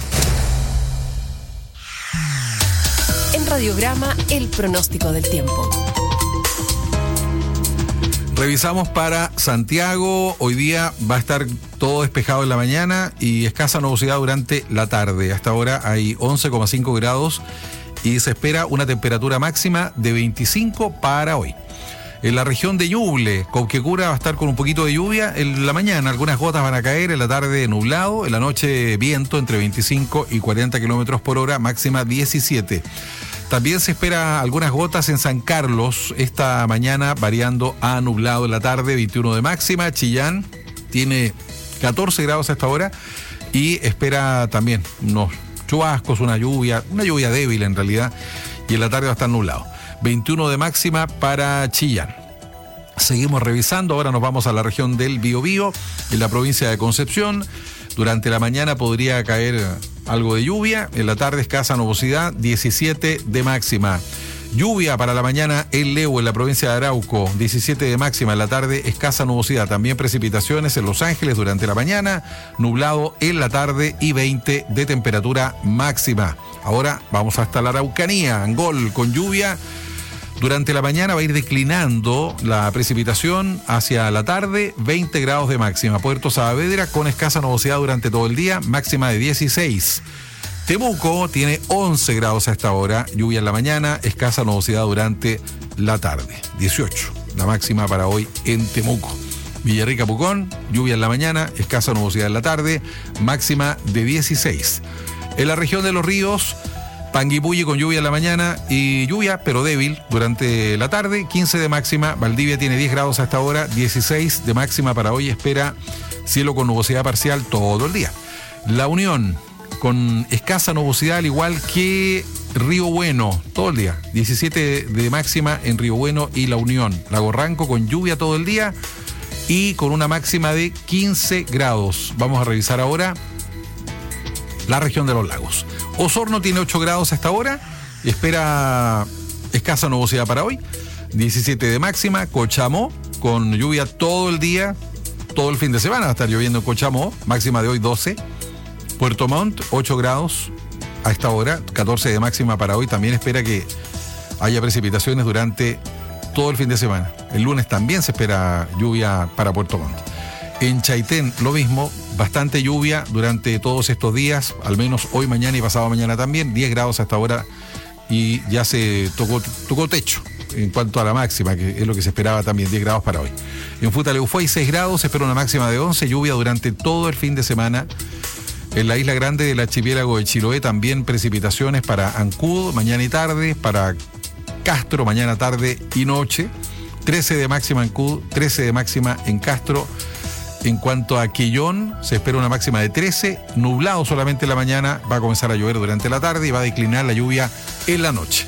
En Radiograma, el pronóstico del tiempo. Revisamos para Santiago. Hoy día va a estar todo despejado en la mañana y escasa nubosidad durante la tarde. Hasta ahora hay once coma cinco grados y se espera una temperatura máxima de veinticinco para hoy. En la región de Ñuble, Cauquecura va a estar con un poquito de lluvia en la mañana, algunas gotas van a caer, en la tarde nublado, en la noche viento entre veinticinco y cuarenta kilómetros por hora, máxima diecisiete. También se espera algunas gotas en San Carlos esta mañana, variando a nublado en la tarde, veintiuno de máxima. Chillán tiene catorce grados a esta hora y espera también unos chubascos, una lluvia, una lluvia débil en realidad, y en la tarde va a estar nublado. veintiuno de máxima para Chillán. Seguimos revisando, ahora nos vamos a la región del Biobío, en la provincia de Concepción. Durante la mañana podría caer algo de lluvia, en la tarde escasa nubosidad, diecisiete de máxima. Lluvia para la mañana en Lehue, en la provincia de Arauco, diecisiete de máxima, en la tarde escasa nubosidad. También precipitaciones en Los Ángeles durante la mañana, nublado en la tarde y veinte de temperatura máxima. Ahora vamos hasta la Araucanía, Angol, con lluvia. Durante la mañana va a ir declinando la precipitación hacia la tarde, veinte grados de máxima. Puerto Saavedra con escasa nubosidad durante todo el día, máxima de dieciséis. Temuco tiene once grados a esta hora, lluvia en la mañana, escasa nubosidad durante la tarde, dieciocho. La máxima para hoy en Temuco. Villarrica, Pucón, lluvia en la mañana, escasa nubosidad en la tarde, máxima de dieciséis. En la región de Los Ríos, Panguipulli con lluvia en la mañana y lluvia, pero débil, durante la tarde, quince de máxima. Valdivia tiene diez grados hasta ahora, dieciséis de máxima para hoy. Espera cielo con nubosidad parcial todo el día. La Unión, con escasa nubosidad, al igual que Río Bueno, todo el día. diecisiete de máxima en Río Bueno y La Unión. Lago Ranco con lluvia todo el día y con una máxima de quince grados. Vamos a revisar ahora la región de los lagos. Osorno tiene ocho grados hasta ahora y espera escasa nubosidad para hoy, diecisiete de máxima. Cochamó con lluvia todo el día, todo el fin de semana va a estar lloviendo en Cochamó, máxima de hoy doce. Puerto Montt, ocho grados a esta hora, catorce de máxima para hoy. También espera que haya precipitaciones durante todo el fin de semana. El lunes también se espera lluvia para Puerto Montt. En Chaitén, lo mismo, bastante lluvia durante todos estos días, al menos hoy, mañana y pasado mañana también, diez grados hasta ahora y ya se tocó, tocó techo en cuanto a la máxima, que es lo que se esperaba también, diez grados para hoy. En Futaleufú, seis grados, se espera una máxima de once, lluvia durante todo el fin de semana. En la isla grande del archipiélago de Chiloé también precipitaciones para Ancud, mañana y tarde, para Castro, mañana, tarde y noche. trece de máxima en Ancud, trece de máxima en Castro. En cuanto a Quillón, se espera una máxima de trece, nublado solamente en la mañana, va a comenzar a llover durante la tarde y va a declinar la lluvia en la noche.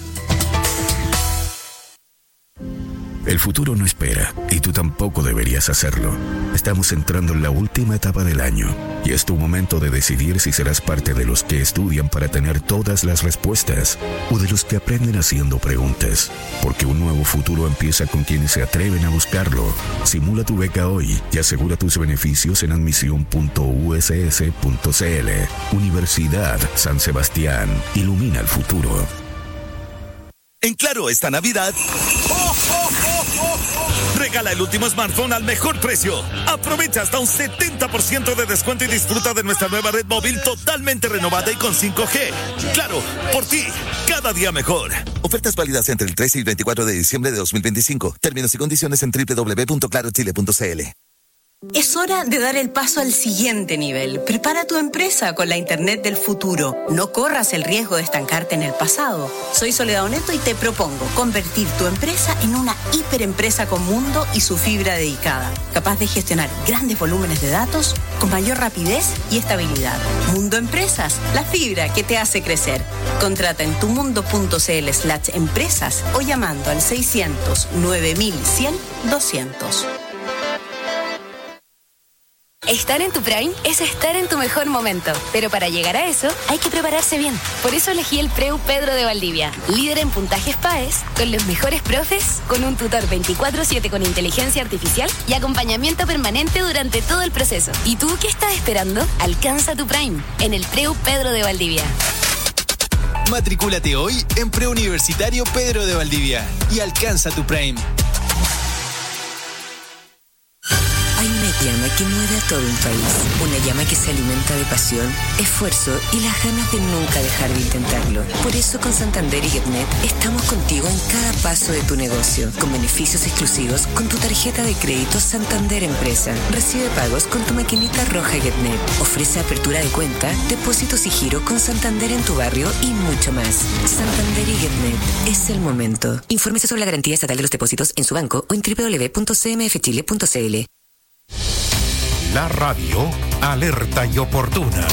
El futuro no espera y tú tampoco deberías hacerlo. Estamos entrando en la última etapa del año y es tu momento de decidir si serás parte de los que estudian para tener todas las respuestas o de los que aprenden haciendo preguntas. Porque un nuevo futuro empieza con quienes se atreven a buscarlo. Simula tu beca hoy y asegura tus beneficios en admisión punto u s s punto c l. Universidad San Sebastián. Ilumina el futuro. En Claro, esta Navidad, ¡oh, oh, oh, oh, oh! Regala el último smartphone al mejor precio. Aprovecha hasta un setenta por ciento de descuento y disfruta de nuestra nueva red móvil totalmente renovada y con cinco G. Claro, por ti, cada día mejor. Ofertas válidas entre el trece y el veinticuatro de diciembre de dos mil veinticinco. Términos y condiciones en doble u doble u doble u punto claro chile punto c l. Es hora de dar el paso al siguiente nivel. Prepara tu empresa con la Internet del futuro. No corras el riesgo de estancarte en el pasado. Soy Soledad Oneto y te propongo convertir tu empresa en una hiperempresa con mundo y su fibra dedicada, capaz de gestionar grandes volúmenes de datos con mayor rapidez y estabilidad. Mundo Empresas, la fibra que te hace crecer. Contrata en tumundo.cl slash empresas o llamando al seiscientos nueve mil cien doscientos. Estar en tu Prime es estar en tu mejor momento, pero para llegar a eso hay que prepararse bien. Por eso elegí el Preu Pedro de Valdivia, líder en puntajes PAES, con los mejores profes, con un tutor veinticuatro siete con inteligencia artificial y acompañamiento permanente durante todo el proceso. ¿Y tú qué estás esperando? Alcanza tu Prime en el Preu Pedro de Valdivia. Matricúlate hoy en Preuniversitario Pedro de Valdivia y alcanza tu Prime. Hay una llama que mueve a todo un país. Una llama que se alimenta de pasión, esfuerzo y las ganas de nunca dejar de intentarlo. Por eso con Santander y GetNet estamos contigo en cada paso de tu negocio, con beneficios exclusivos con tu tarjeta de crédito Santander Empresa. Recibe pagos con tu maquinita roja GetNet. Ofrece apertura de cuenta, depósitos y giro con Santander en tu barrio y mucho más. Santander y GetNet, es el momento. Infórmese sobre la garantía estatal de los depósitos en su banco o en doble u doble u doble u punto c m f chile punto c l. La radio alerta y oportuna.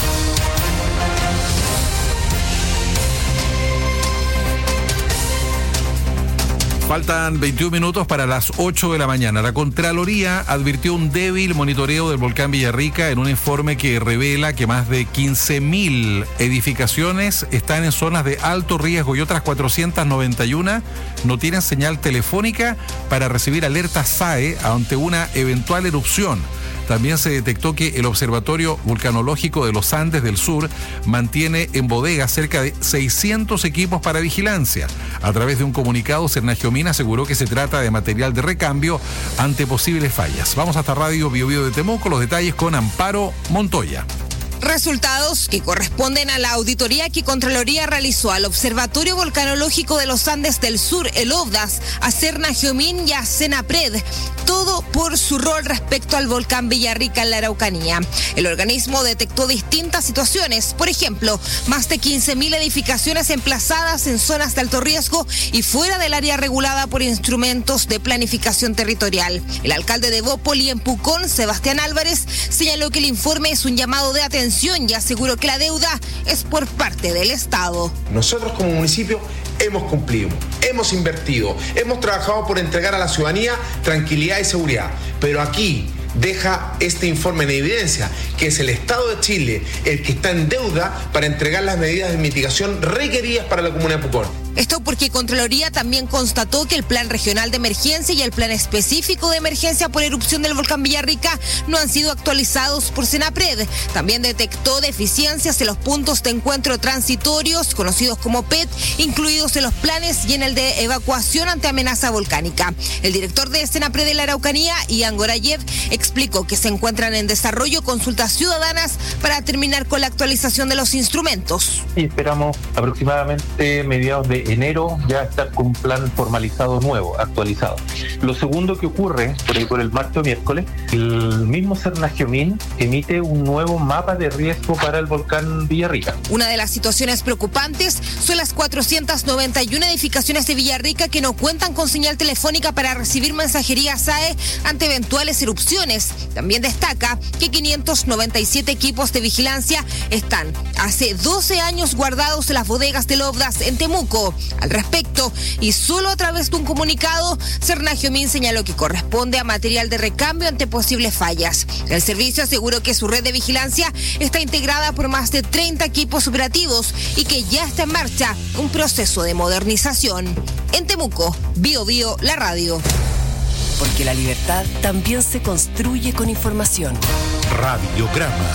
Faltan veintiún minutos para las ocho de la mañana. La Contraloría advirtió un débil monitoreo del volcán Villarrica en un informe que revela que más de quince mil edificaciones están en zonas de alto riesgo y otras cuatrocientas noventa y uno no tienen señal telefónica para recibir alertas S A E ante una eventual erupción. También se detectó que el Observatorio Vulcanológico de los Andes del Sur mantiene en bodega cerca de seiscientos equipos para vigilancia. A través de un comunicado, Sergio Min aseguró que se trata de material de recambio ante posibles fallas. Vamos hasta Radio Bio Bio de Temuco, los detalles con Amparo Montoya. Resultados que corresponden a la auditoría que Contraloría realizó al Observatorio Volcanológico de los Andes del Sur, el OVDAS, a Sergio Min y a Senapred, todo por su rol respecto al volcán Villarrica en la Araucanía. El organismo detectó distintas situaciones, por ejemplo, más de quince mil edificaciones emplazadas en zonas de alto riesgo y fuera del área regulada por instrumentos de planificación territorial. El alcalde de Bópoli en Pucón, Sebastián Álvarez, señaló que el informe es un llamado de atención y aseguró que la deuda es por parte del Estado. Nosotros como municipio hemos cumplido, hemos invertido, hemos trabajado por entregar a la ciudadanía tranquilidad y seguridad, pero aquí deja este informe en evidencia que es el Estado de Chile el que está en deuda para entregar las medidas de mitigación requeridas para la comuna de Pucón. Esto porque Contraloría también constató que el Plan Regional de Emergencia y el Plan Específico de Emergencia por erupción del volcán Villarrica no han sido actualizados por Senapred. También detectó deficiencias en los puntos de encuentro transitorios, conocidos como P E T, incluidos en los planes y en el de evacuación ante amenaza volcánica. El director de Senapred de la Araucanía, Ian Gorayev, explicó que se encuentran en desarrollo consultas ciudadanas para terminar con la actualización de los instrumentos. Y esperamos aproximadamente mediados de enero ya estar con un plan formalizado nuevo, actualizado. Lo segundo que ocurre, por ahí por el martes o miércoles, el mismo Sergio Min emite un nuevo mapa de riesgo para el volcán Villarrica. Una de las situaciones preocupantes son las cuatrocientas noventa y uno edificaciones de Villarrica que no cuentan con señal telefónica para recibir mensajería S A E ante eventuales erupciones. También destaca que quinientos noventa y siete equipos de vigilancia están hace doce años guardados en las bodegas del OVDAS en Temuco. Al respecto, y solo a través de un comunicado, Sergio Min señaló que corresponde a material de recambio ante posibles fallas. El servicio aseguró que su red de vigilancia está integrada por más de treinta equipos operativos y que ya está en marcha un proceso de modernización. En Temuco, Bio Bio, la radio. Porque la libertad también se construye con información. Radiograma.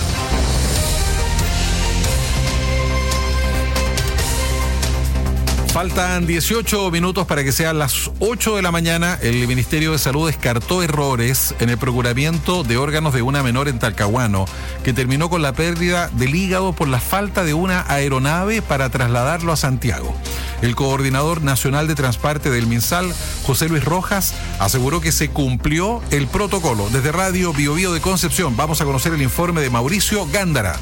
Faltan dieciocho minutos para que sean las ocho de la mañana. El Ministerio de Salud descartó errores en el procuramiento de órganos de una menor en Talcahuano, que terminó con la pérdida del hígado por la falta de una aeronave para trasladarlo a Santiago. El coordinador nacional de transporte del MinSal, José Luis Rojas, aseguró que se cumplió el protocolo. Desde Radio Bio Bio de Concepción vamos a conocer el informe de Mauricio Gándara.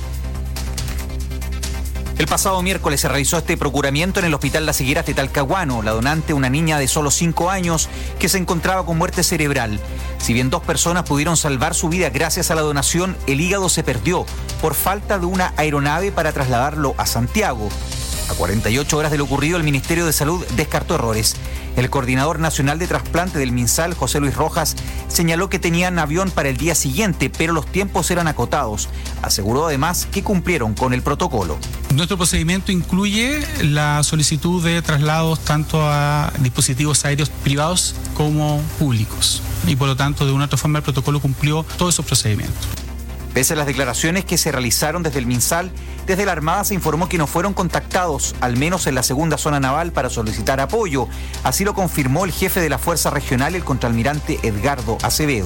El pasado miércoles se realizó este procuramiento en el Hospital Las Higueras de Talcahuano. La donante, una niña de solo cinco años que se encontraba con muerte cerebral. Si bien dos personas pudieron salvar su vida gracias a la donación, el hígado se perdió por falta de una aeronave para trasladarlo a Santiago. A cuarenta y ocho horas de lo ocurrido, el Ministerio de Salud descartó errores. El coordinador nacional de trasplante del MinSal, José Luis Rojas, señaló que tenían avión para el día siguiente, pero los tiempos eran acotados. Aseguró además que cumplieron con el protocolo. Nuestro procedimiento incluye la solicitud de traslados tanto a dispositivos aéreos privados como públicos. Y por lo tanto, de una u otra forma, el protocolo cumplió todos esos procedimientos. Pese a las declaraciones que se realizaron desde el MinSal, desde la Armada se informó que no fueron contactados, al menos en la segunda zona naval, para solicitar apoyo. Así lo confirmó el jefe de la Fuerza Regional, el contraalmirante Edgardo Acevedo.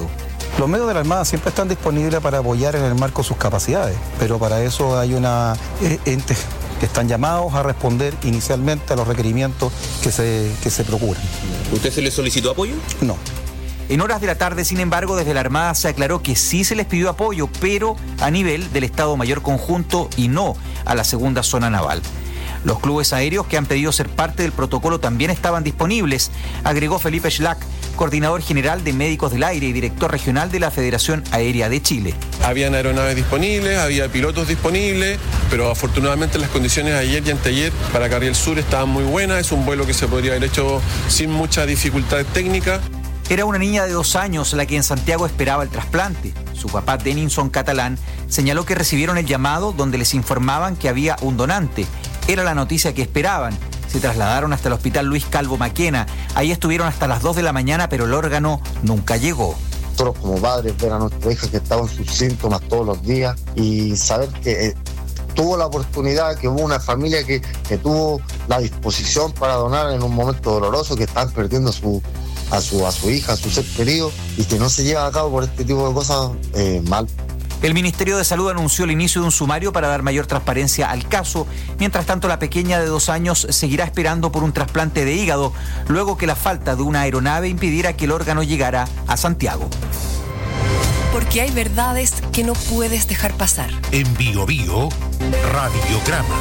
Los medios de la Armada siempre están disponibles para apoyar en el marco de sus capacidades, pero para eso hay una eh, ente que están llamados a responder inicialmente a los requerimientos que se, que se procuran. ¿Usted se le solicitó apoyo? No. En horas de la tarde, sin embargo, desde la Armada se aclaró que sí se les pidió apoyo, pero a nivel del Estado Mayor Conjunto y no a la segunda zona naval. Los clubes aéreos que han pedido ser parte del protocolo también estaban disponibles, agregó Felipe Schlack, coordinador general de Médicos del Aire y director regional de la Federación Aérea de Chile. Habían aeronaves disponibles, había pilotos disponibles, pero afortunadamente las condiciones ayer y anteayer para Carriel Sur estaban muy buenas. Es un vuelo que se podría haber hecho sin mucha dificultad técnica. Era una niña de dos años la que en Santiago esperaba el trasplante. Su papá, Denison Catalán, señaló que recibieron el llamado donde les informaban que había un donante. Era la noticia que esperaban. Se trasladaron hasta el Hospital Luis Calvo Maquena. Ahí estuvieron hasta las dos de la mañana, pero el órgano nunca llegó. Nosotros como padres ver a nuestra hija que estaba en sus síntomas todos los días y saber que eh, tuvo la oportunidad, que hubo una familia que, que tuvo la disposición para donar en un momento doloroso, que están perdiendo su, a, su, a su hija, a su ser querido, y que no se lleva a cabo por este tipo de cosas, eh, mal. El Ministerio de Salud anunció el inicio de un sumario para dar mayor transparencia al caso. Mientras tanto, la pequeña de dos años seguirá esperando por un trasplante de hígado, luego que la falta de una aeronave impidiera que el órgano llegara a Santiago. Porque hay verdades que no puedes dejar pasar. En Bio Bio, Radiograma.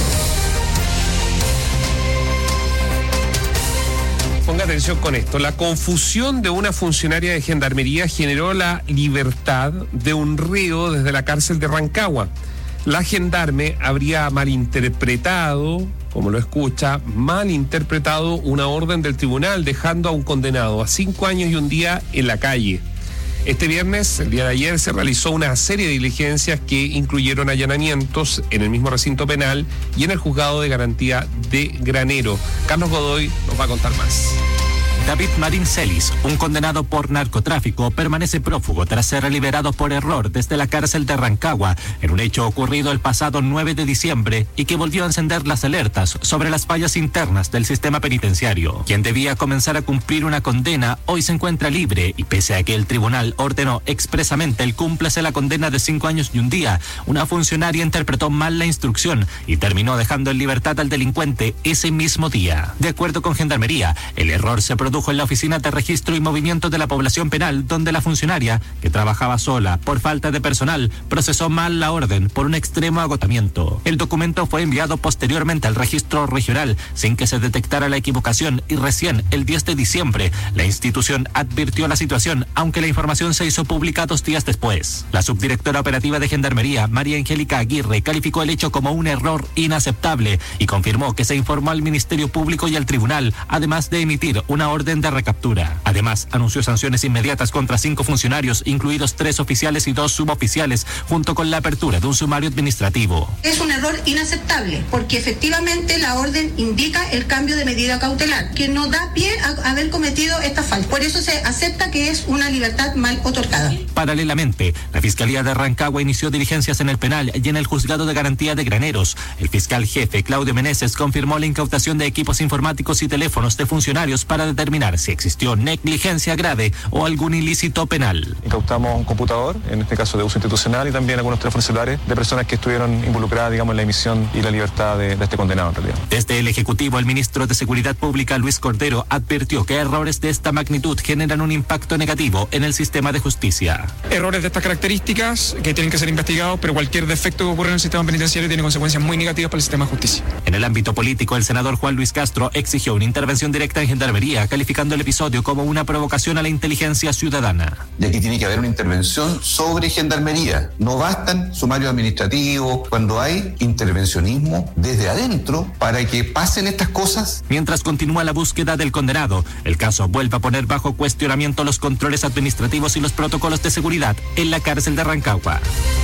Ponga atención con esto. La confusión de una funcionaria de Gendarmería generó la libertad de un reo desde la cárcel de Rancagua. La gendarme habría malinterpretado, como lo escucha, malinterpretado una orden del tribunal, dejando a un condenado a cinco años y un día en la calle. Este viernes, el día de ayer, se realizó una serie de diligencias que incluyeron allanamientos en el mismo recinto penal y en el juzgado de garantía de Granero. Carlos Godoy nos va a contar más. David Marín Celis, un condenado por narcotráfico, permanece prófugo tras ser liberado por error desde la cárcel de Rancagua en un hecho ocurrido el pasado nueve de diciembre y que volvió a encender las alertas sobre las fallas internas del sistema penitenciario. Quien debía comenzar a cumplir una condena hoy se encuentra libre y pese a que el tribunal ordenó expresamente el cúmplese la condena de cinco años y un día, una funcionaria interpretó mal la instrucción y terminó dejando en libertad al delincuente ese mismo día. De acuerdo con Gendarmería, el error se produjo en la Oficina de Registro y Movimiento de la Población Penal, donde la funcionaria, que trabajaba sola por falta de personal, procesó mal la orden por un extremo agotamiento. El documento fue enviado posteriormente al registro regional sin que se detectara la equivocación y recién el diez de diciembre la institución advirtió la situación, aunque la información se hizo pública dos días después. La subdirectora operativa de Gendarmería, María Angélica Aguirre, calificó el hecho como un error inaceptable y confirmó que se informó al Ministerio Público y al tribunal, además de emitir una orden de recaptura. Además, anunció sanciones inmediatas contra cinco funcionarios, incluidos tres oficiales y dos suboficiales, junto con la apertura de un sumario administrativo. Es un error inaceptable, porque efectivamente la orden indica el cambio de medida cautelar, que no da pie a haber cometido esta falta. Por eso se acepta que es una libertad mal otorgada. Paralelamente, la Fiscalía de Rancagua inició diligencias en el penal y en el Juzgado de Garantía de Graneros. El fiscal jefe, Claudio Meneses, confirmó la incautación de equipos informáticos y teléfonos de funcionarios para determinar si existió negligencia grave o algún ilícito penal. Incautamos un computador, en este caso de uso institucional, y también algunos teléfonos celulares de personas que estuvieron involucradas, digamos, en la emisión y la libertad de, de este condenado, en realidad. Desde el Ejecutivo, el ministro de Seguridad Pública, Luis Cordero, advirtió que errores de esta magnitud generan un impacto negativo en el sistema de justicia. Errores de estas características que tienen que ser investigados, pero cualquier defecto que ocurra en el sistema penitenciario tiene consecuencias muy negativas para el sistema de justicia. En el ámbito político, el senador Juan Luis Castro exigió una intervención directa en Gendarmería, calificando el episodio como una provocación a la inteligencia ciudadana. Y aquí tiene que haber una intervención sobre Gendarmería. No bastan sumarios administrativos cuando hay intervencionismo desde adentro para que pasen estas cosas. Mientras continúa la búsqueda del condenado, el caso vuelve a poner bajo cuestionamiento los controles administrativos y los protocolos de seguridad en la cárcel de Rancagua.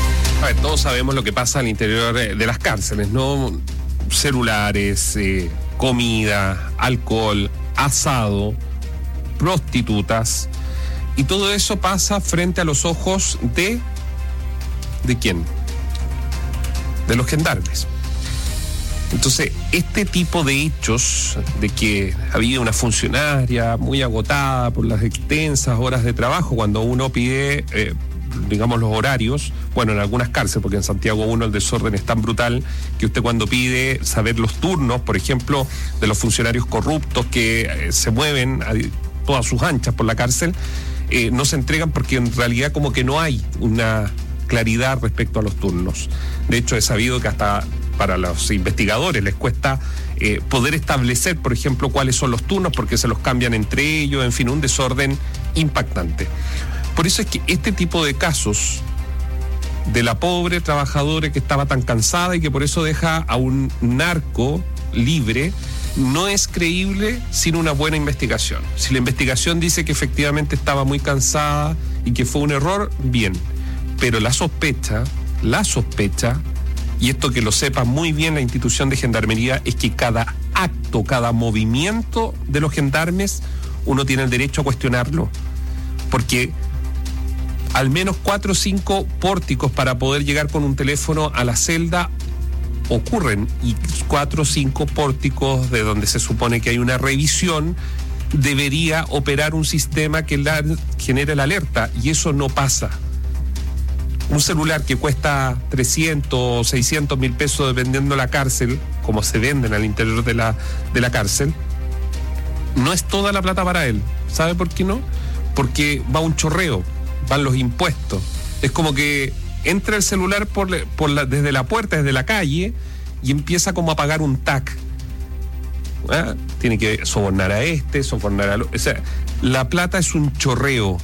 A ver, todos sabemos lo que pasa al interior de las cárceles, ¿no? Celulares, eh, comida, alcohol, asado, prostitutas, y todo eso pasa frente a los ojos de ¿de quién? De los gendarmes. Entonces, este tipo de hechos, de que había una funcionaria muy agotada por las extensas horas de trabajo, cuando uno pide, eh, digamos, los horarios, bueno, en algunas cárceles, porque en Santiago uno el desorden es tan brutal que usted cuando pide saber los turnos, por ejemplo, de los funcionarios corruptos que eh, se mueven a todas sus anchas por la cárcel, eh, no se entregan porque en realidad como que no hay una claridad respecto a los turnos. De hecho, he sabido que hasta para los investigadores les cuesta eh, poder establecer, por ejemplo, cuáles son los turnos, porque se los cambian entre ellos, en fin, un desorden impactante. Por eso es que este tipo de casos de la pobre trabajadora que estaba tan cansada y que por eso deja a un narco libre, no es creíble sin una buena investigación. Si la investigación dice que efectivamente estaba muy cansada y que fue un error, bien. Pero la sospecha, la sospecha, y esto que lo sepa muy bien la institución de gendarmería, es que cada acto, cada movimiento de los gendarmes, uno tiene el derecho a cuestionarlo. Porque al menos cuatro o cinco pórticos para poder llegar con un teléfono a la celda ocurren, y cuatro o cinco pórticos de donde se supone que hay una revisión debería operar un sistema que la, genere la alerta, y eso no pasa. Un celular que cuesta trescientos o seiscientos mil pesos dependiendo de la cárcel, como se venden al interior de la, de la cárcel, no es toda la plata para él. ¿Sabe por qué no? Porque va un chorreo, van los impuestos. Es como que entra el celular por, por la, desde la puerta, desde la calle, y empieza como a pagar un T A C. ¿Ah? Tiene que sobornar a este, sobornar a lo... O sea, la plata es un chorreo.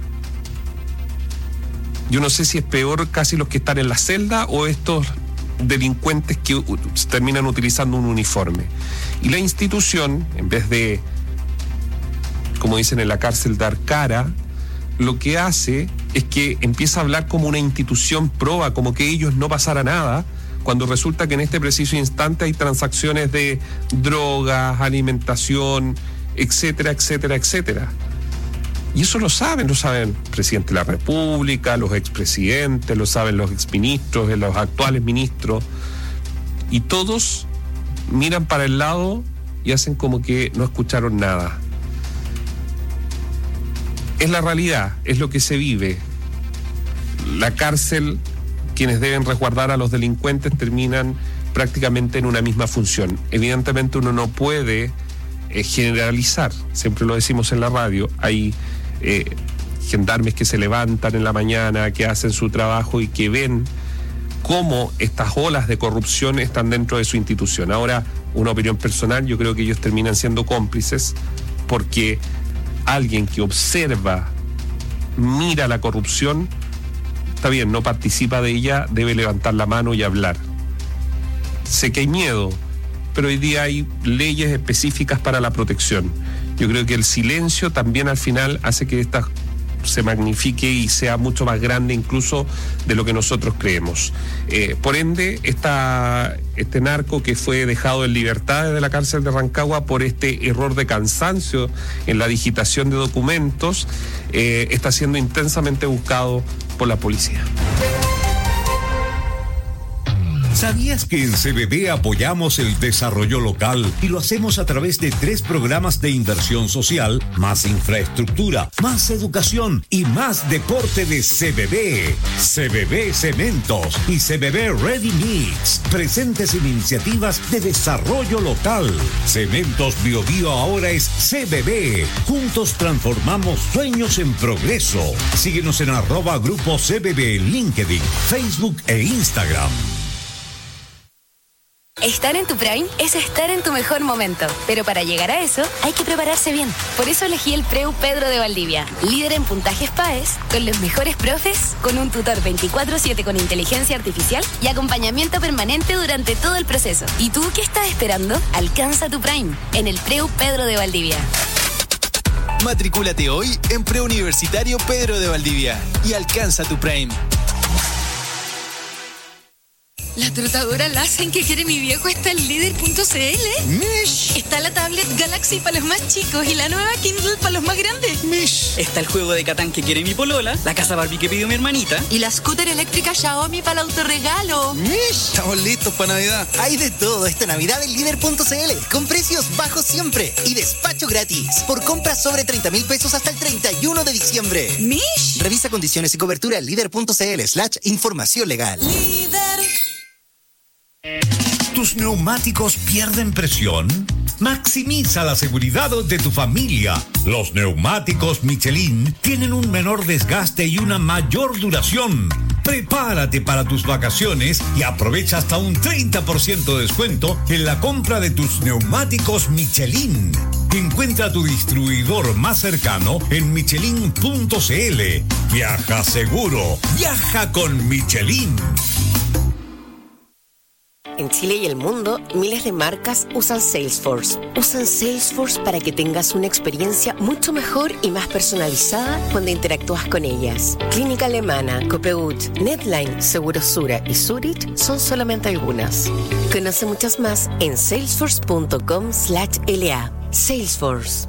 Yo no sé si es peor casi los que están en la celda o estos delincuentes que uh, terminan utilizando un uniforme. Y la institución, en vez de, como dicen en la cárcel, dar cara, lo que hace es que empieza a hablar como una institución proba, como que ellos no pasara nada, cuando resulta que en este preciso instante hay transacciones de drogas, alimentación, etcétera, etcétera, etcétera. Y eso lo saben, lo saben el presidente de la República, los expresidentes, lo saben los exministros, los actuales ministros, y todos miran para el lado y hacen como que no escucharon nada. Es la realidad, es lo que se vive. La cárcel, quienes deben resguardar a los delincuentes, terminan prácticamente en una misma función. Evidentemente uno no puede eh, generalizar, siempre lo decimos en la radio, hay eh, gendarmes que se levantan en la mañana, que hacen su trabajo y que ven cómo estas olas de corrupción están dentro de su institución. Ahora, una opinión personal, yo creo que ellos terminan siendo cómplices porque alguien que observa, mira la corrupción, está bien, no participa de ella, debe levantar la mano y hablar. Sé que hay miedo, pero hoy día hay leyes específicas para la protección. Yo creo que el silencio también al final hace que esta se magnifique y sea mucho más grande incluso de lo que nosotros creemos. Eh, por ende, esta, este narco que fue dejado en libertad desde la cárcel de Rancagua por este error de cansancio en la digitación de documentos, eh, está siendo intensamente buscado por la policía. ¿Sabías que en C B B apoyamos el desarrollo local y lo hacemos a través de tres programas de inversión social, más infraestructura, más educación y más deporte de C B B? C B B Cementos y C B B Ready Mix, presentes en iniciativas de desarrollo local. Cementos Bio Bio ahora es C B B. Juntos transformamos sueños en progreso. Síguenos en arroba grupo C B B en LinkedIn, Facebook e Instagram. Estar en tu Prime es estar en tu mejor momento, pero para llegar a eso hay que prepararse bien. Por eso elegí el Preu Pedro de Valdivia, líder en puntajes P A E S, con los mejores profes, con un tutor veinticuatro siete con inteligencia artificial y acompañamiento permanente durante todo el proceso. ¿Y tú qué estás esperando? Alcanza tu Prime en el Preu Pedro de Valdivia. Matricúlate hoy en Preuniversitario Pedro de Valdivia y alcanza tu Prime. La trotadora Lassen que quiere mi viejo está en líder punto c l. Mish. Está la tablet Galaxy para los más chicos y la nueva Kindle para los más grandes. Mish. Está el juego de Catán que quiere mi polola, la casa Barbie que pidió mi hermanita. Y la scooter eléctrica Xiaomi para el autorregalo. Mish. Estamos listos para Navidad. Hay de todo esta Navidad en líder punto c l, con precios bajos siempre y despacho gratis. Por compras sobre treinta mil pesos hasta el treinta y uno de diciembre. Mish. Revisa condiciones y cobertura en líder punto c l slash información legal. ¿Tus neumáticos pierden presión? Maximiza la seguridad de tu familia. Los neumáticos Michelin tienen un menor desgaste y una mayor duración. Prepárate para tus vacaciones y aprovecha hasta un treinta por ciento de descuento en la compra de tus neumáticos Michelin. Encuentra tu distribuidor más cercano en michelin punto c l. Viaja seguro. Viaja con Michelin. En Chile y el mundo, miles de marcas usan Salesforce. Usan Salesforce para que tengas una experiencia mucho mejor y más personalizada cuando interactúas con ellas. Clínica Alemana, Copeut, Netline, Segurosura y Zurich son solamente algunas. Conoce muchas más en salesforce punto com slash l a. Salesforce.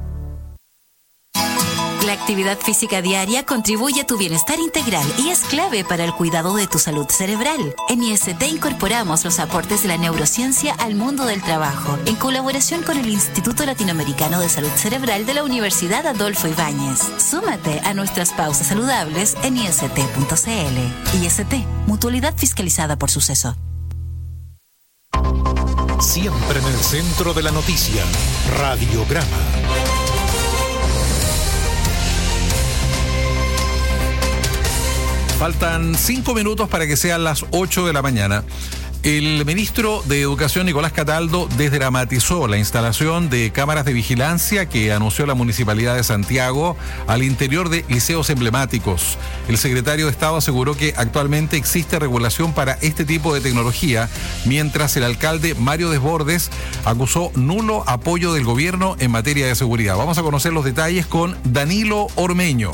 La actividad física diaria contribuye a tu bienestar integral y es clave para el cuidado de tu salud cerebral. En I S T incorporamos los aportes de la neurociencia al mundo del trabajo, en colaboración con el Instituto Latinoamericano de Salud Cerebral de la Universidad Adolfo Ibáñez. Súmate a nuestras pausas saludables en i s t punto c l. I S T, mutualidad fiscalizada por Suceso. Siempre en el centro de la noticia, Radiograma. Faltan cinco minutos para que sean las ocho de la mañana. El ministro de Educación, Nicolás Cataldo, desdramatizó la instalación de cámaras de vigilancia que anunció la Municipalidad de Santiago al interior de liceos emblemáticos. El secretario de Estado aseguró que actualmente existe regulación para este tipo de tecnología, mientras el alcalde Mario Desbordes acusó nulo apoyo del gobierno en materia de seguridad. Vamos a conocer los detalles con Danilo Ormeño.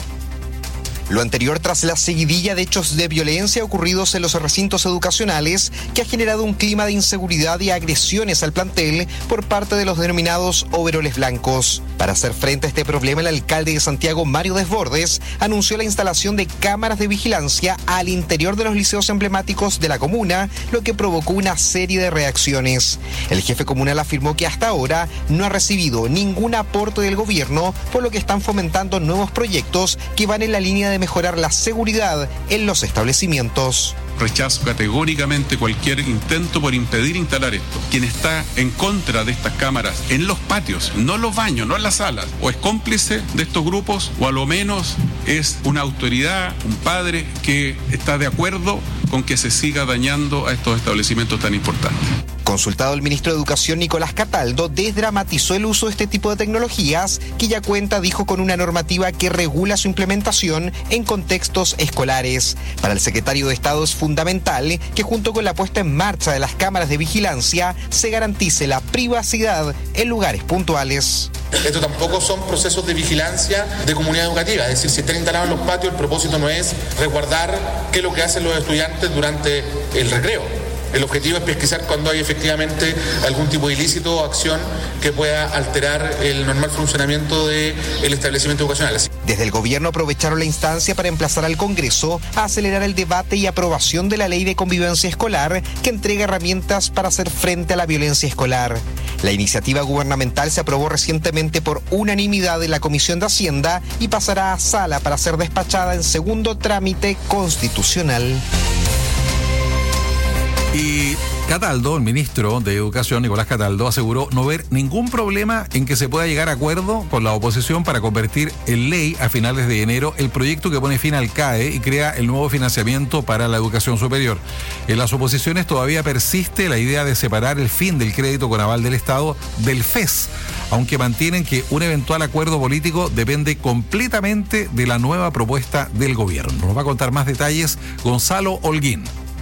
Lo anterior tras la seguidilla de hechos de violencia ocurridos en los recintos educacionales que ha generado un clima de inseguridad y agresiones al plantel por parte de los denominados overoles blancos. Para hacer frente a este problema, el alcalde de Santiago, Mario Desbordes, anunció la instalación de cámaras de vigilancia al interior de los liceos emblemáticos de la comuna, lo que provocó una serie de reacciones. El jefe comunal afirmó que hasta ahora no ha recibido ningún aporte del gobierno, por lo que están fomentando nuevos proyectos que van en la línea de mejorar la seguridad en los establecimientos. Rechazo categóricamente cualquier intento por impedir instalar esto. Quien está en contra de estas cámaras en los patios, no en los baños, no en las salas, o es cómplice de estos grupos, o a lo menos es una autoridad, un padre que está de acuerdo con que se siga dañando a estos establecimientos tan importantes. Consultado el ministro de Educación, Nicolás Cataldo, desdramatizó el uso de este tipo de tecnologías, que ya cuenta, dijo, con una normativa que regula su implementación en contextos escolares. Para el secretario de Estado es fundamental que junto con la puesta en marcha de las cámaras de vigilancia se garantice la privacidad en lugares puntuales. Esto tampoco son procesos de vigilancia de comunidad educativa, es decir, si están instalados en los patios, el propósito no es resguardar qué es lo que hacen los estudiantes durante el recreo. El objetivo es pesquisar cuando hay efectivamente algún tipo de ilícito o acción que pueda alterar el normal funcionamiento del establecimiento educacional. Desde el gobierno aprovecharon la instancia para emplazar al Congreso a acelerar el debate y aprobación de la Ley de Convivencia Escolar, que entrega herramientas para hacer frente a la violencia escolar. La iniciativa gubernamental se aprobó recientemente por unanimidad en la Comisión de Hacienda y pasará a sala para ser despachada en segundo trámite constitucional. Y Cataldo, el ministro de Educación, Nicolás Cataldo, aseguró no ver ningún problema en que se pueda llegar a acuerdo con la oposición para convertir en ley a finales de enero el proyecto que pone fin al C A E y crea el nuevo financiamiento para la educación superior. En las oposiciones todavía persiste la idea de separar el fin del crédito con aval del Estado del F E S, aunque mantienen que un eventual acuerdo político depende completamente de la nueva propuesta del gobierno. Nos va a contar más detalles Gonzalo Holguín.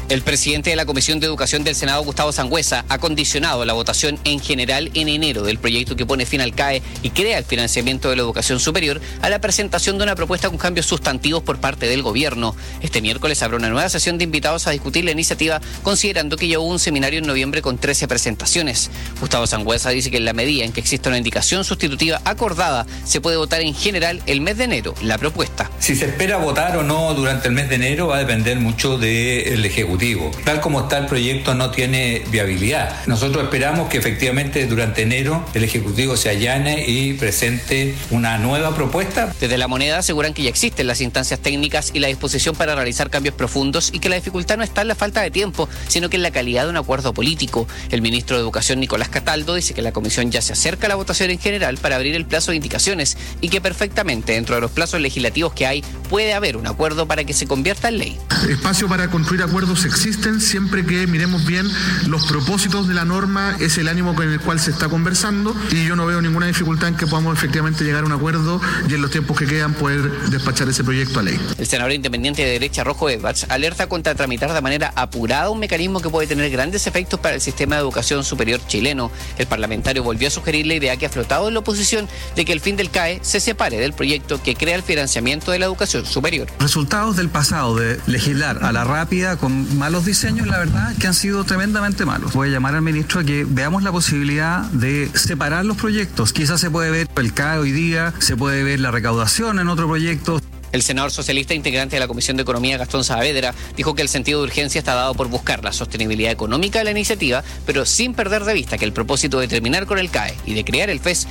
El presidente de la Comisión de Educación del Senado, Gustavo Sangüesa, ha condicionado la votación en general en enero del proyecto que pone fin al C A E y crea el financiamiento de la educación superior a la presentación de una propuesta con cambios sustantivos por parte del gobierno. Este miércoles habrá una nueva sesión de invitados a discutir la iniciativa, considerando que ya hubo un seminario en noviembre con trece presentaciones. Gustavo Sangüesa dice que en la medida en que exista una indicación sustitutiva acordada, se puede votar en general el mes de enero la propuesta. Si se espera votar o no durante el mes de enero va a depender mucho del Ejecutivo. Tal como está el proyecto no tiene viabilidad. Nosotros esperamos que efectivamente durante enero el Ejecutivo se allane y presente una nueva propuesta. Desde La Moneda aseguran que ya existen las instancias técnicas y la disposición para realizar cambios profundos y que la dificultad no está en la falta de tiempo, sino que en la calidad de un acuerdo político. El ministro de Educación, Nicolás Cataldo, dice que la comisión ya se acerca a la votación en general para abrir el plazo de indicaciones y que perfectamente dentro de los plazos legislativos que hay puede haber un acuerdo para que se convierta en ley. Espacio para construir acuerdos existen siempre que miremos bien los propósitos de la norma, es el ánimo con el cual se está conversando y yo no veo ninguna dificultad en que podamos efectivamente llegar a un acuerdo y en los tiempos que quedan poder despachar ese proyecto a ley. El senador independiente de derecha Rojo Edwards alerta contra tramitar de manera apurada un mecanismo que puede tener grandes efectos para el sistema de educación superior chileno. El parlamentario volvió a sugerir la idea que ha flotado en la oposición de que el fin del C A E se separe del proyecto que crea el financiamiento de la educación superior. Resultados del pasado de legislar a la rápida con malos diseños, la verdad que han sido tremendamente malos. Voy a llamar al ministro a que veamos la posibilidad de separar los proyectos. Quizás se puede ver el C A E hoy día, se puede ver la recaudación en otro proyecto. El senador socialista integrante de la Comisión de Economía, Gastón Saavedra, dijo que el sentido de urgencia está dado por buscar la sostenibilidad económica de la iniciativa, pero sin perder de vista que el propósito de terminar con el C A E y de crear el F E S